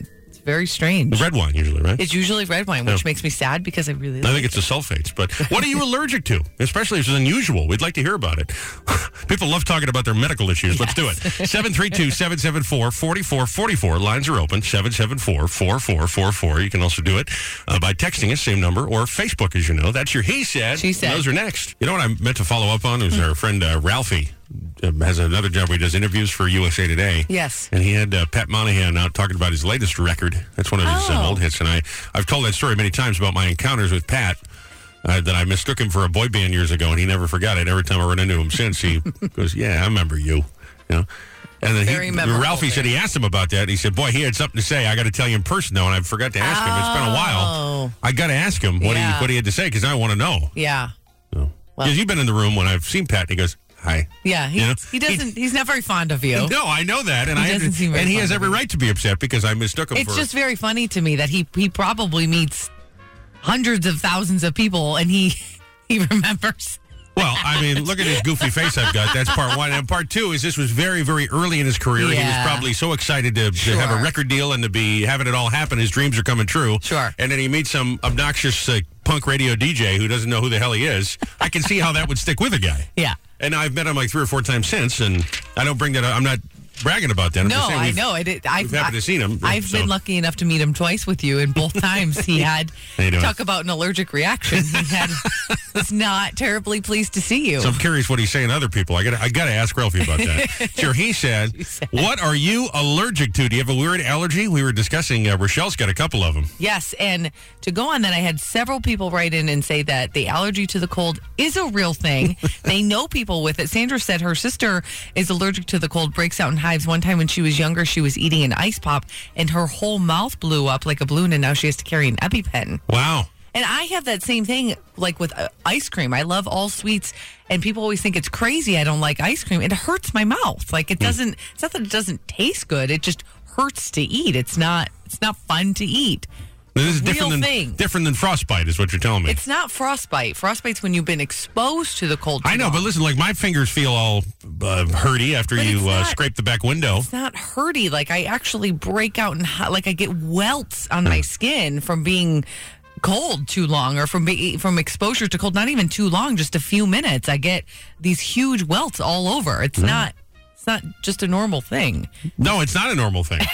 very strange. Red wine usually, right? It's usually red wine, which Yeah. makes me sad because I really I like think it's the sulfates. But what are you allergic to? Especially if it's unusual. We'd like to hear about it. People love talking about their medical issues. Let's do it. seven three two, seven seven four, four four four four. Lines are open. seven seven four, four four four four. You can also do it uh, by texting us, same number, or Facebook, as you know. That's your He Said. She Said. Those are next. You know what I meant to follow up on? It was our friend uh, Ralphie. Um, has another job where he does interviews for U S A Today. Yes. And he had uh, Pat Monahan out talking about his latest record. That's one of his uh, Oh. old hits. And I, I've told that story many times about my encounters with Pat. Uh, that I mistook him for a boy band years ago, and he never forgot it. Every time I run into him since, he goes, "Yeah, I remember you." You know, and then Very he, memorable Ralphie said thing. he asked him about that. He said, "Boy, he had something to say. I got to tell you in person, though, and I forgot to ask him. It's been a while. Oh. I got to ask him what Yeah. he what he had to say because I want to know." Yeah. Because Well- you've been in the room when I've seen Pat. And he goes, "Hi." Yeah. He, You know, he doesn't, he's not very fond of you. No, I know that, and He I doesn't seem very and he has fond of every you. right to be upset because I mistook him It's for. just very funny to me that he, he probably meets hundreds of thousands of people and he, he remembers. Well, I mean, look at his goofy face I've got. That's part one. And part two is this was very, very early in his career. He was Yeah. probably so excited to, to Sure. have a record deal and to be having it all happen. His dreams are coming true. Sure. And then he meets some obnoxious uh, punk radio D J who doesn't know who the hell he is. I can see how that would stick with a guy. Yeah. And I've met him like three or four times since, and I don't bring that up. I'm not bragging about that. I'm No, just saying I we've- know. I did, I've we've happened to seen him. I've so. been lucky enough to meet him twice with you, and both times he had How you doing? talk about an allergic reaction. He had was not terribly pleased to see you. So I'm curious what he's saying to other people. I got I got to ask Ralphie about that. Sure, he said, "What are you allergic to? Do you have a weird allergy?" We were discussing. Uh, Rochelle's got a couple of them. Yes, and to go on that, I had several people write in and say that the allergy to the cold is a real thing. They know people with it. Sandra said her sister is allergic to the cold, breaks out in hives. One time when she was younger, she was eating an ice pop, and her whole mouth blew up like a balloon, and now she has to carry an EpiPen. Wow. And I have that same thing, like with uh, ice cream. I love all sweets, and people always think it's crazy I don't like ice cream. It hurts my mouth. Like it doesn't. It's not that it doesn't taste good. It just hurts to eat. It's not. It's not fun to eat. This is Real different than thing. different than frostbite, is what you're telling me. It's not frostbite. Frostbite's when you've been exposed to the cold. Too I know, long. but listen, like my fingers feel all uh, hurty after But you it's uh, not- scrape the back window. It's not hurty. Like I actually break out and like I get welts on my skin from being cold too long or from be, from exposure to cold. Not even too long, just a few minutes. I get these huge welts all over. It's not. It's not just a normal thing. No, it's not a normal thing.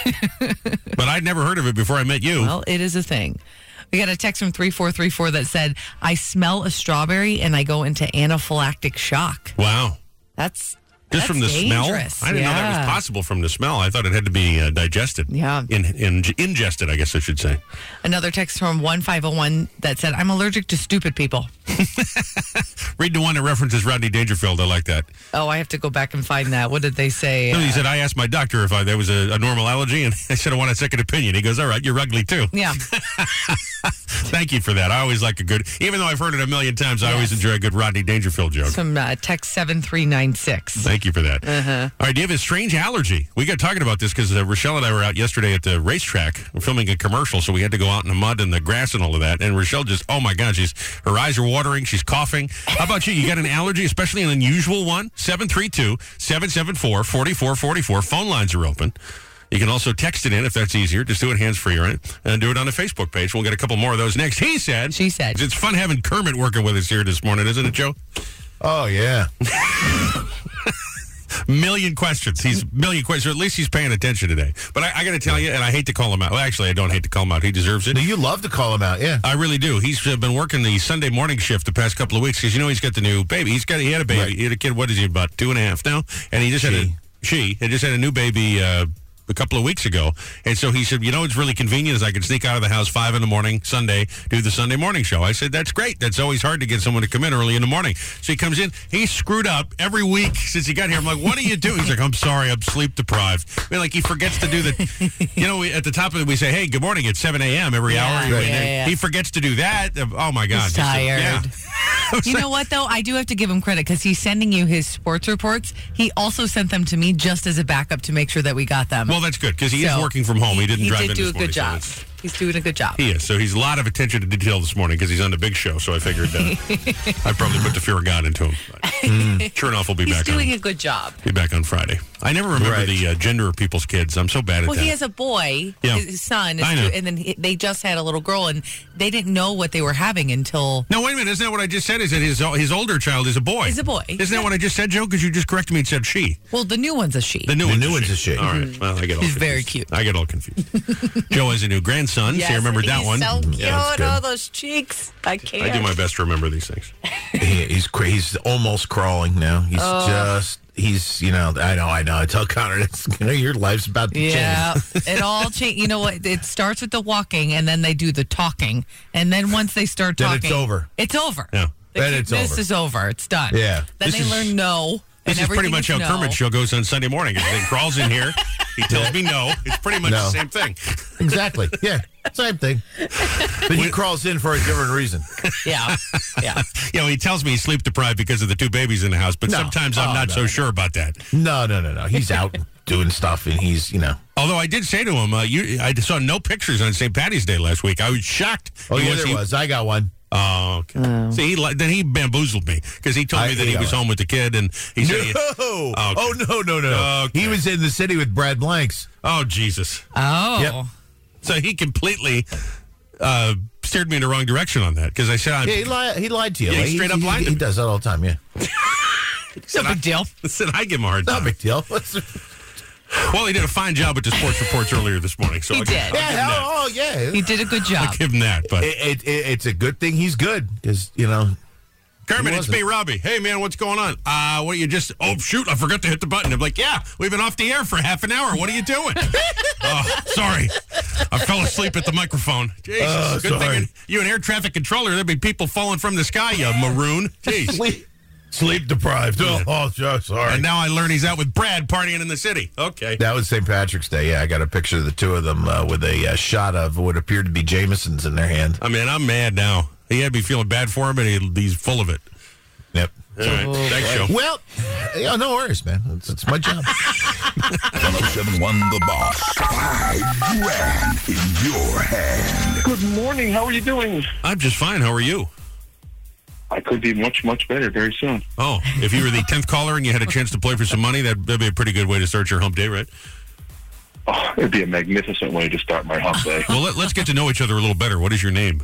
But I'd never heard of it before I met you. Well, it is a thing. We got a text from three four three four that said, "I smell a strawberry and I go into anaphylactic shock." Wow. That's Just that's from the dangerous. smell? I didn't know that Yeah. was possible from the smell. I thought it had to be uh, digested. Yeah. In, in, ingested, I guess I should say. Another text from one five oh one that said, "I'm allergic to stupid people." Read the one that references Rodney Dangerfield. I like that. Oh, I have to go back and find that. What did they say? No, he Uh, said, I asked my doctor if I, there was a, a normal allergy, and I said I want a second opinion. He goes, all right, you're ugly too. yeah. Thank you for that. I always like a good, even though I've heard it a million times, I always Yes. enjoy a good Rodney Dangerfield joke. From uh, text seven three nine six. Thank you for that. Uh-huh. All right, do you have a strange allergy? We got talking about this because uh, Rochelle and I were out yesterday at the racetrack. We're filming a commercial, so we had to go out in the mud and the grass and all of that. And Rochelle just, oh my God, she's her eyes are watering. She's coughing. How about you? You got an allergy, especially an unusual one? seven three two, seven seven four, four four four four. Phone lines are open. You can also text it in if that's easier. Just do it hands-free, right? And do it on the Facebook page. We'll get a couple more of those next. He said. She said. It's fun having Kermit working with us here this morning, isn't it, Joe? Oh, yeah. Million questions. He's million questions. At least he's paying attention today. But I, I got to tell you, and I hate to call him out. Well, actually, I don't hate to call him out. He deserves it. No, you love to call him out, yeah. I really do. He's uh, been working the Sunday morning shift the past couple of weeks because you know he's got the new baby. He's got he had a baby. Right. He had a kid. What is he about two and a half now? And he just had a She. she. He just had a new baby. Uh, a couple of weeks ago. And so he said, you know, it's really convenient is I can sneak out of the house five in the morning, Sunday, do the Sunday morning show. I said, that's great. That's always hard to get someone to come in early in the morning. So he comes in, he's screwed up every week since he got here. I'm like, what are you doing? He's like, I'm sorry, I'm sleep deprived. I mean, like he forgets to do the, you know, we, at the top of it, we say, hey, good morning, it's seven a.m. every Yeah, hour. yeah, And then yeah. He forgets to do that. Oh my God. He's Just, uh, tired. yeah. You know what, though? I do have to give him credit because he's sending you his sports reports. He also sent them to me just as a backup to make sure that we got them. Well, that's good because he is So, working from home. He didn't he drive did in do this a morning, good so job. it's- He's doing a good job. He is. So he's a lot of attention to detail this morning because he's on the big show. So I figured uh, I'd probably put the fear of God into him. But, mm, sure enough, we'll be He's back. He's doing on, a good job. Be back on Friday. I never remember Right. the uh, gender of people's kids. I'm so bad at Well, that. he has a boy, Yeah. his son, is I know. and then he, they just had a little girl, and they didn't know what they were having until. No, wait a minute. Isn't that what I just said? Is that his his older child is a boy? Is a boy. Isn't that what I just said, Joe? Because you just corrected me and said she. Well, the new one's a she. The new, The one's, new a one's she. a she. All right. Well, I get all He's confused. very cute. I get all confused. Joe has a new grandson, so you remember that he's one. So cute. Yeah, that's good. Oh, those cheeks. I can't. I do my best to remember these things. He, he's cra- he's almost crawling now. He's Oh. just he's you know I know I know I tell Connor it's, you know, your life's about to Yeah, change. it all change. You know what? It starts with the walking, and then they do the talking, and then once they start Then talking, it's over. It's over. Yeah. The Then it's cuteness over. is over. It's done. Yeah. Then This they is- learn no. This and is pretty everything much how no. Kermit's show goes on Sunday morning. He crawls in here, he tells me no. It's pretty much No. the same thing. Exactly. Yeah. Same thing. But he crawls in for a different reason. Yeah, yeah. You know, he tells me he's sleep deprived because of the two babies in the house, but No. sometimes I'm Oh, not no, so no. sure about that. No, no, no, no. He's out doing stuff, and he's you know. Although I did say to him, uh, you, I saw no pictures on Saint Patty's Day last week. I was shocked. Oh He yeah, was- there he- was. I got one. Oh, okay. See, he, li- then he bamboozled me because he told I- me that he yeah. was home with the kid, and he said, he- No. okay. Oh no, no, no. Okay. He was in the city with Brad Blanks. "Oh Jesus!" Oh, Yep. So he completely uh, steered me in the wrong direction on that because I said, I'm, Yeah, he lied. He lied to you. Yeah, he Like, straight up he, lied to He me. does that all the time. Yeah, no big deal. I said I give him a hard no time. big deal. Well, he did a fine job with the sports reports earlier this morning. So He I'll give- did. I'll give him Yeah, that. oh, oh, yeah. He did a good job. I'll give him that. But It, it, it, it's a good thing he's good because you know. Kermit, He it's wasn't. me, Robbie. Hey, man, what's going on? Uh, what you just? Oh, shoot! I forgot to hit the button. I'm like, yeah, we've been off the air for half an hour. What are you doing? Oh, sorry, I fell asleep at the microphone. Jesus, Oh, good sorry. thing you an air traffic controller. There'd be people falling from the sky. You maroon. Jeez. Sleep, sleep deprived. Oh, oh, so sorry. And now I learn he's out with Brad partying in the city. Okay. That was Saint Patrick's Day. Yeah, I got a picture of the two of them uh, with a uh, shot of what appeared to be Jameson's in their hand. I mean, I'm mad now. He had me feeling bad for him, and he, he's full of it. Yep. All right. Thanks, Joe. Well, yeah, no worries, man. It's, it's my job. one oh seven point one The Boss. Five grand in your hand. Good morning. How are you doing? I'm just fine. How are you? I could be much, much better very soon. Oh, if you were the tenth caller and you had a chance to play for some money, that'd, that'd be a pretty good way to start your hump day, right? Oh, it'd be a magnificent way to start my hump day. Well, let, let's get to know each other a little better. What is your name?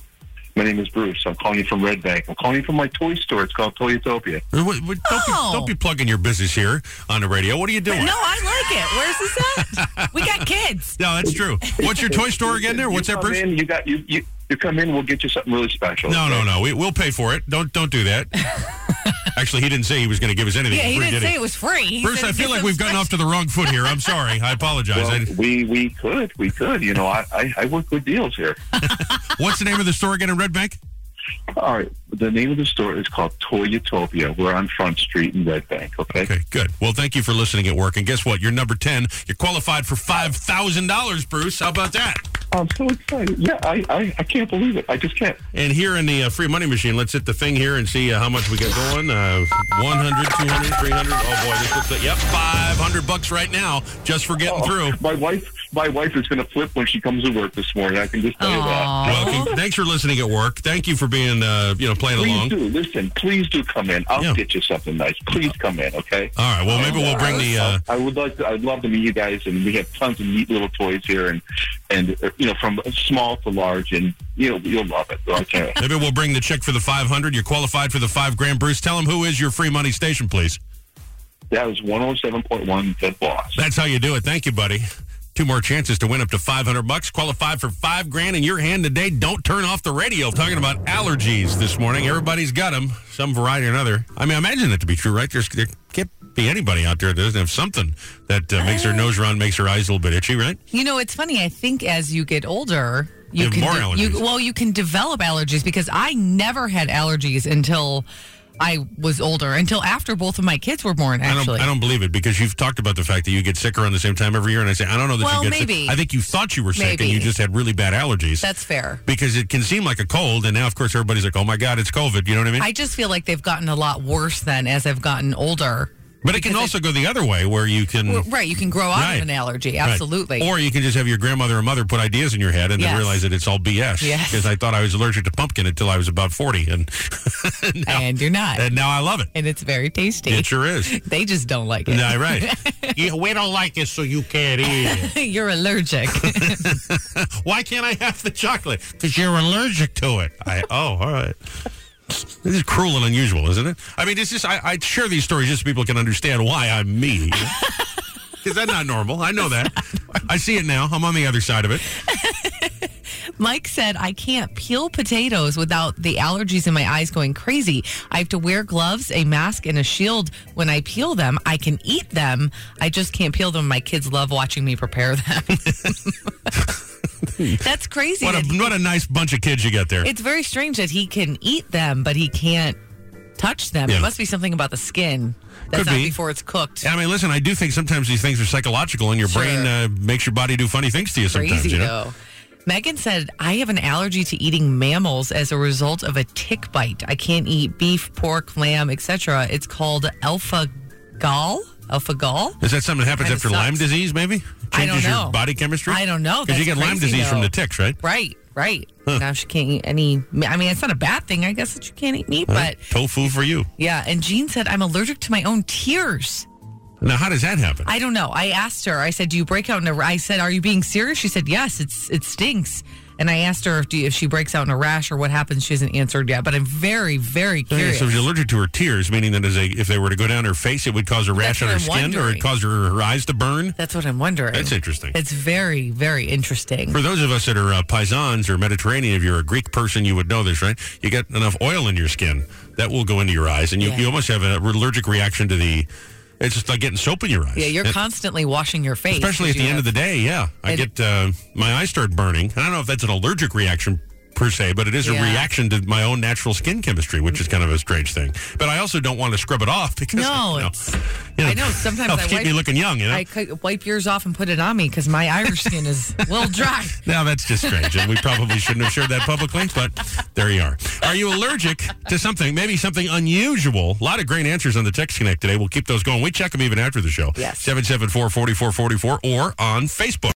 My name is Bruce. I'm calling you from Red Bank. I'm calling you from my toy store. It's called Toyotopia. Uh, what- what- Don't, Oh. be, don't be plugging your business here on the radio. What are you doing? No, I like it. Where's this at? We got kids. No, that's true. What's your toy store again there? What's you that, come Bruce? in, you got you, you you come in. We'll get you something really special. No, okay? no, no. We, we'll pay for it. Don't don't do that. Actually, he didn't say he was going to give us anything Yeah, for he free, didn't did say he? it was free. He Bruce, said I feel get like some we've gotten special- off to the wrong foot here. I'm sorry. I apologize. Well, I, we we could we could. You know, I, I I work good deals here. what's the name of the store again in Red Bank? All right. The name of the store is called Toyotopia. We're on Front Street in Red Bank. Okay. Okay, good. Well, thank you for listening at work. And guess what? You're number ten. You're qualified for five thousand dollars, Bruce. How about that? I'm so excited. Yeah, I, I, I can't believe it. I just can't. And here in the uh, free money machine, let's hit the thing here and see uh, how much we got going. Uh, one hundred, two hundred, three hundred. Oh, boy, this looks like, yep, five hundred bucks right now just for getting Oh, through. My wife, my wife is going to flip when she comes to work this morning. I can just tell you that. Well, con- thanks for listening at work. Thank you for being, uh, you know, playing Please along. do. Listen, please do come in. I'll Yeah. get you something nice. Please come in, okay? All right, well, maybe we'll bring the... Uh, I would like to, I'd love to meet you guys, and we have tons of neat little toys here, and, and uh, you know, from small to large, and, you know, you'll love it. Okay. maybe we'll bring the check for the five hundred. You're qualified for the five grand. Bruce, tell them who is your free money station, please. That was one oh seven point one The Boss. That's how you do it. Thank you, buddy. Two more chances to win up to five hundred bucks. Qualified for five grand in your hand today. Don't turn off the radio. Talking about allergies this morning. Everybody's got them, some variety or another. I mean, I imagine it to be true, right? There's, there can't be anybody out there that doesn't have something that uh, makes their nose run, makes their eyes a little bit itchy, right? You know, it's funny. I think as you get older, you, You have can more de- you, allergies. well, you can develop allergies because I never had allergies until I was older, until after both of my kids were born. I Actually, don't, I don't believe it because you've talked about the fact that you get sick around the same time every year, and I say I don't know that Well, you get maybe. sick. I think you thought you were sick and Maybe. you just had really bad allergies. That's fair. Because it can seem like a cold, and now of course everybody's like, "Oh my God, it's COVID." You know what I mean? I just feel like they've gotten a lot worse then as I've gotten older. But it can Because also go the other way where you can... Well, right, you can grow out Right. of an allergy, Right. absolutely. Or you can just have your grandmother or mother put ideas in your head and then Yes. realize that it's all B S. Yes. Because I thought I was allergic to pumpkin until I was about forty. And now, and you're not. and now I love it. And it's very tasty. It sure is. They just don't like it. No, right. Yeah, we don't like it, so you can't eat it. You're allergic. Why can't I have the chocolate? Because you're allergic to it. I oh, all right. This is cruel and unusual, isn't it? I mean, it's just I, I share these stories just so people can understand why I'm me. Because that's not normal. I know that. I see it now. I'm on the other side of it. Mike said, I can't peel potatoes without the allergies in my eyes going crazy. I have to wear gloves, a mask, and a shield when I peel them. I can eat them. I just can't peel them. My kids love watching me prepare them. That's crazy. What a, what a nice bunch of kids you got there. It's very strange that he can eat them, but he can't touch them. Yeah. It must be something about the skin. That's Could not be. before it's cooked. I mean, listen, I do think sometimes these things are psychological, and your Sure. brain uh, makes your body do funny things to you sometimes. Crazy, You know? though. Megan said, I have an allergy to eating mammals as a result of a tick bite. I can't eat beef, pork, lamb, et cetera. It's called alpha-gal. Alpha-gal? Is that something that happens Kinda after sucks. Lyme disease, maybe? I don't Changes know. your body chemistry? I don't know. Because you get That's Lyme crazy, disease from though. the ticks, right? Right, right. Huh. Now she can't eat any. I mean, it's not a bad thing, I guess, that you can't eat meat, Huh? but Tofu for you. yeah. And Jean said, I'm allergic to my own tears. Now, how does that happen? I don't know. I asked her, I said, do you break out in a I said, are you being serious? She said, yes, it's it stinks. And I asked her if, do you, if she breaks out in a rash or what happens. She hasn't answered yet, but I'm very, very Yeah, curious. so she's allergic to her tears, meaning that as a, if they were to go down her face, it would cause a rash on That's her what I'm skin or wondering. it cause her, her eyes to burn. That's what I'm wondering. That's interesting. It's very, very interesting. For those of us that are uh, paisans or Mediterranean, if you're a Greek person, you would know this, right? You get enough oil in your skin, that will go into your eyes, and you, Yeah. you almost have an allergic reaction to the, it's just like getting soap in your eyes. Yeah, you're It- constantly washing your face. Especially at the because you end of have- the day, yeah. I It- get, uh, my eyes start burning. I don't know if that's an allergic reaction per se, but it is a Yeah. reaction to my own natural skin chemistry, which is kind of a strange thing. But I also don't want to scrub it off because No, you know, it's, you know, I know. Sometimes helps I keep wipe, me looking young, you know? I could wipe yours off and put it on me because my Irish skin is a little dry. Now that's just strange, and we probably shouldn't have shared that publicly, but there you are. Are you allergic to something, maybe something unusual? A lot of great answers on the Text Connect today. We'll keep those going. We check them even after the show. Yes. seven seven four, four four four four or on Facebook.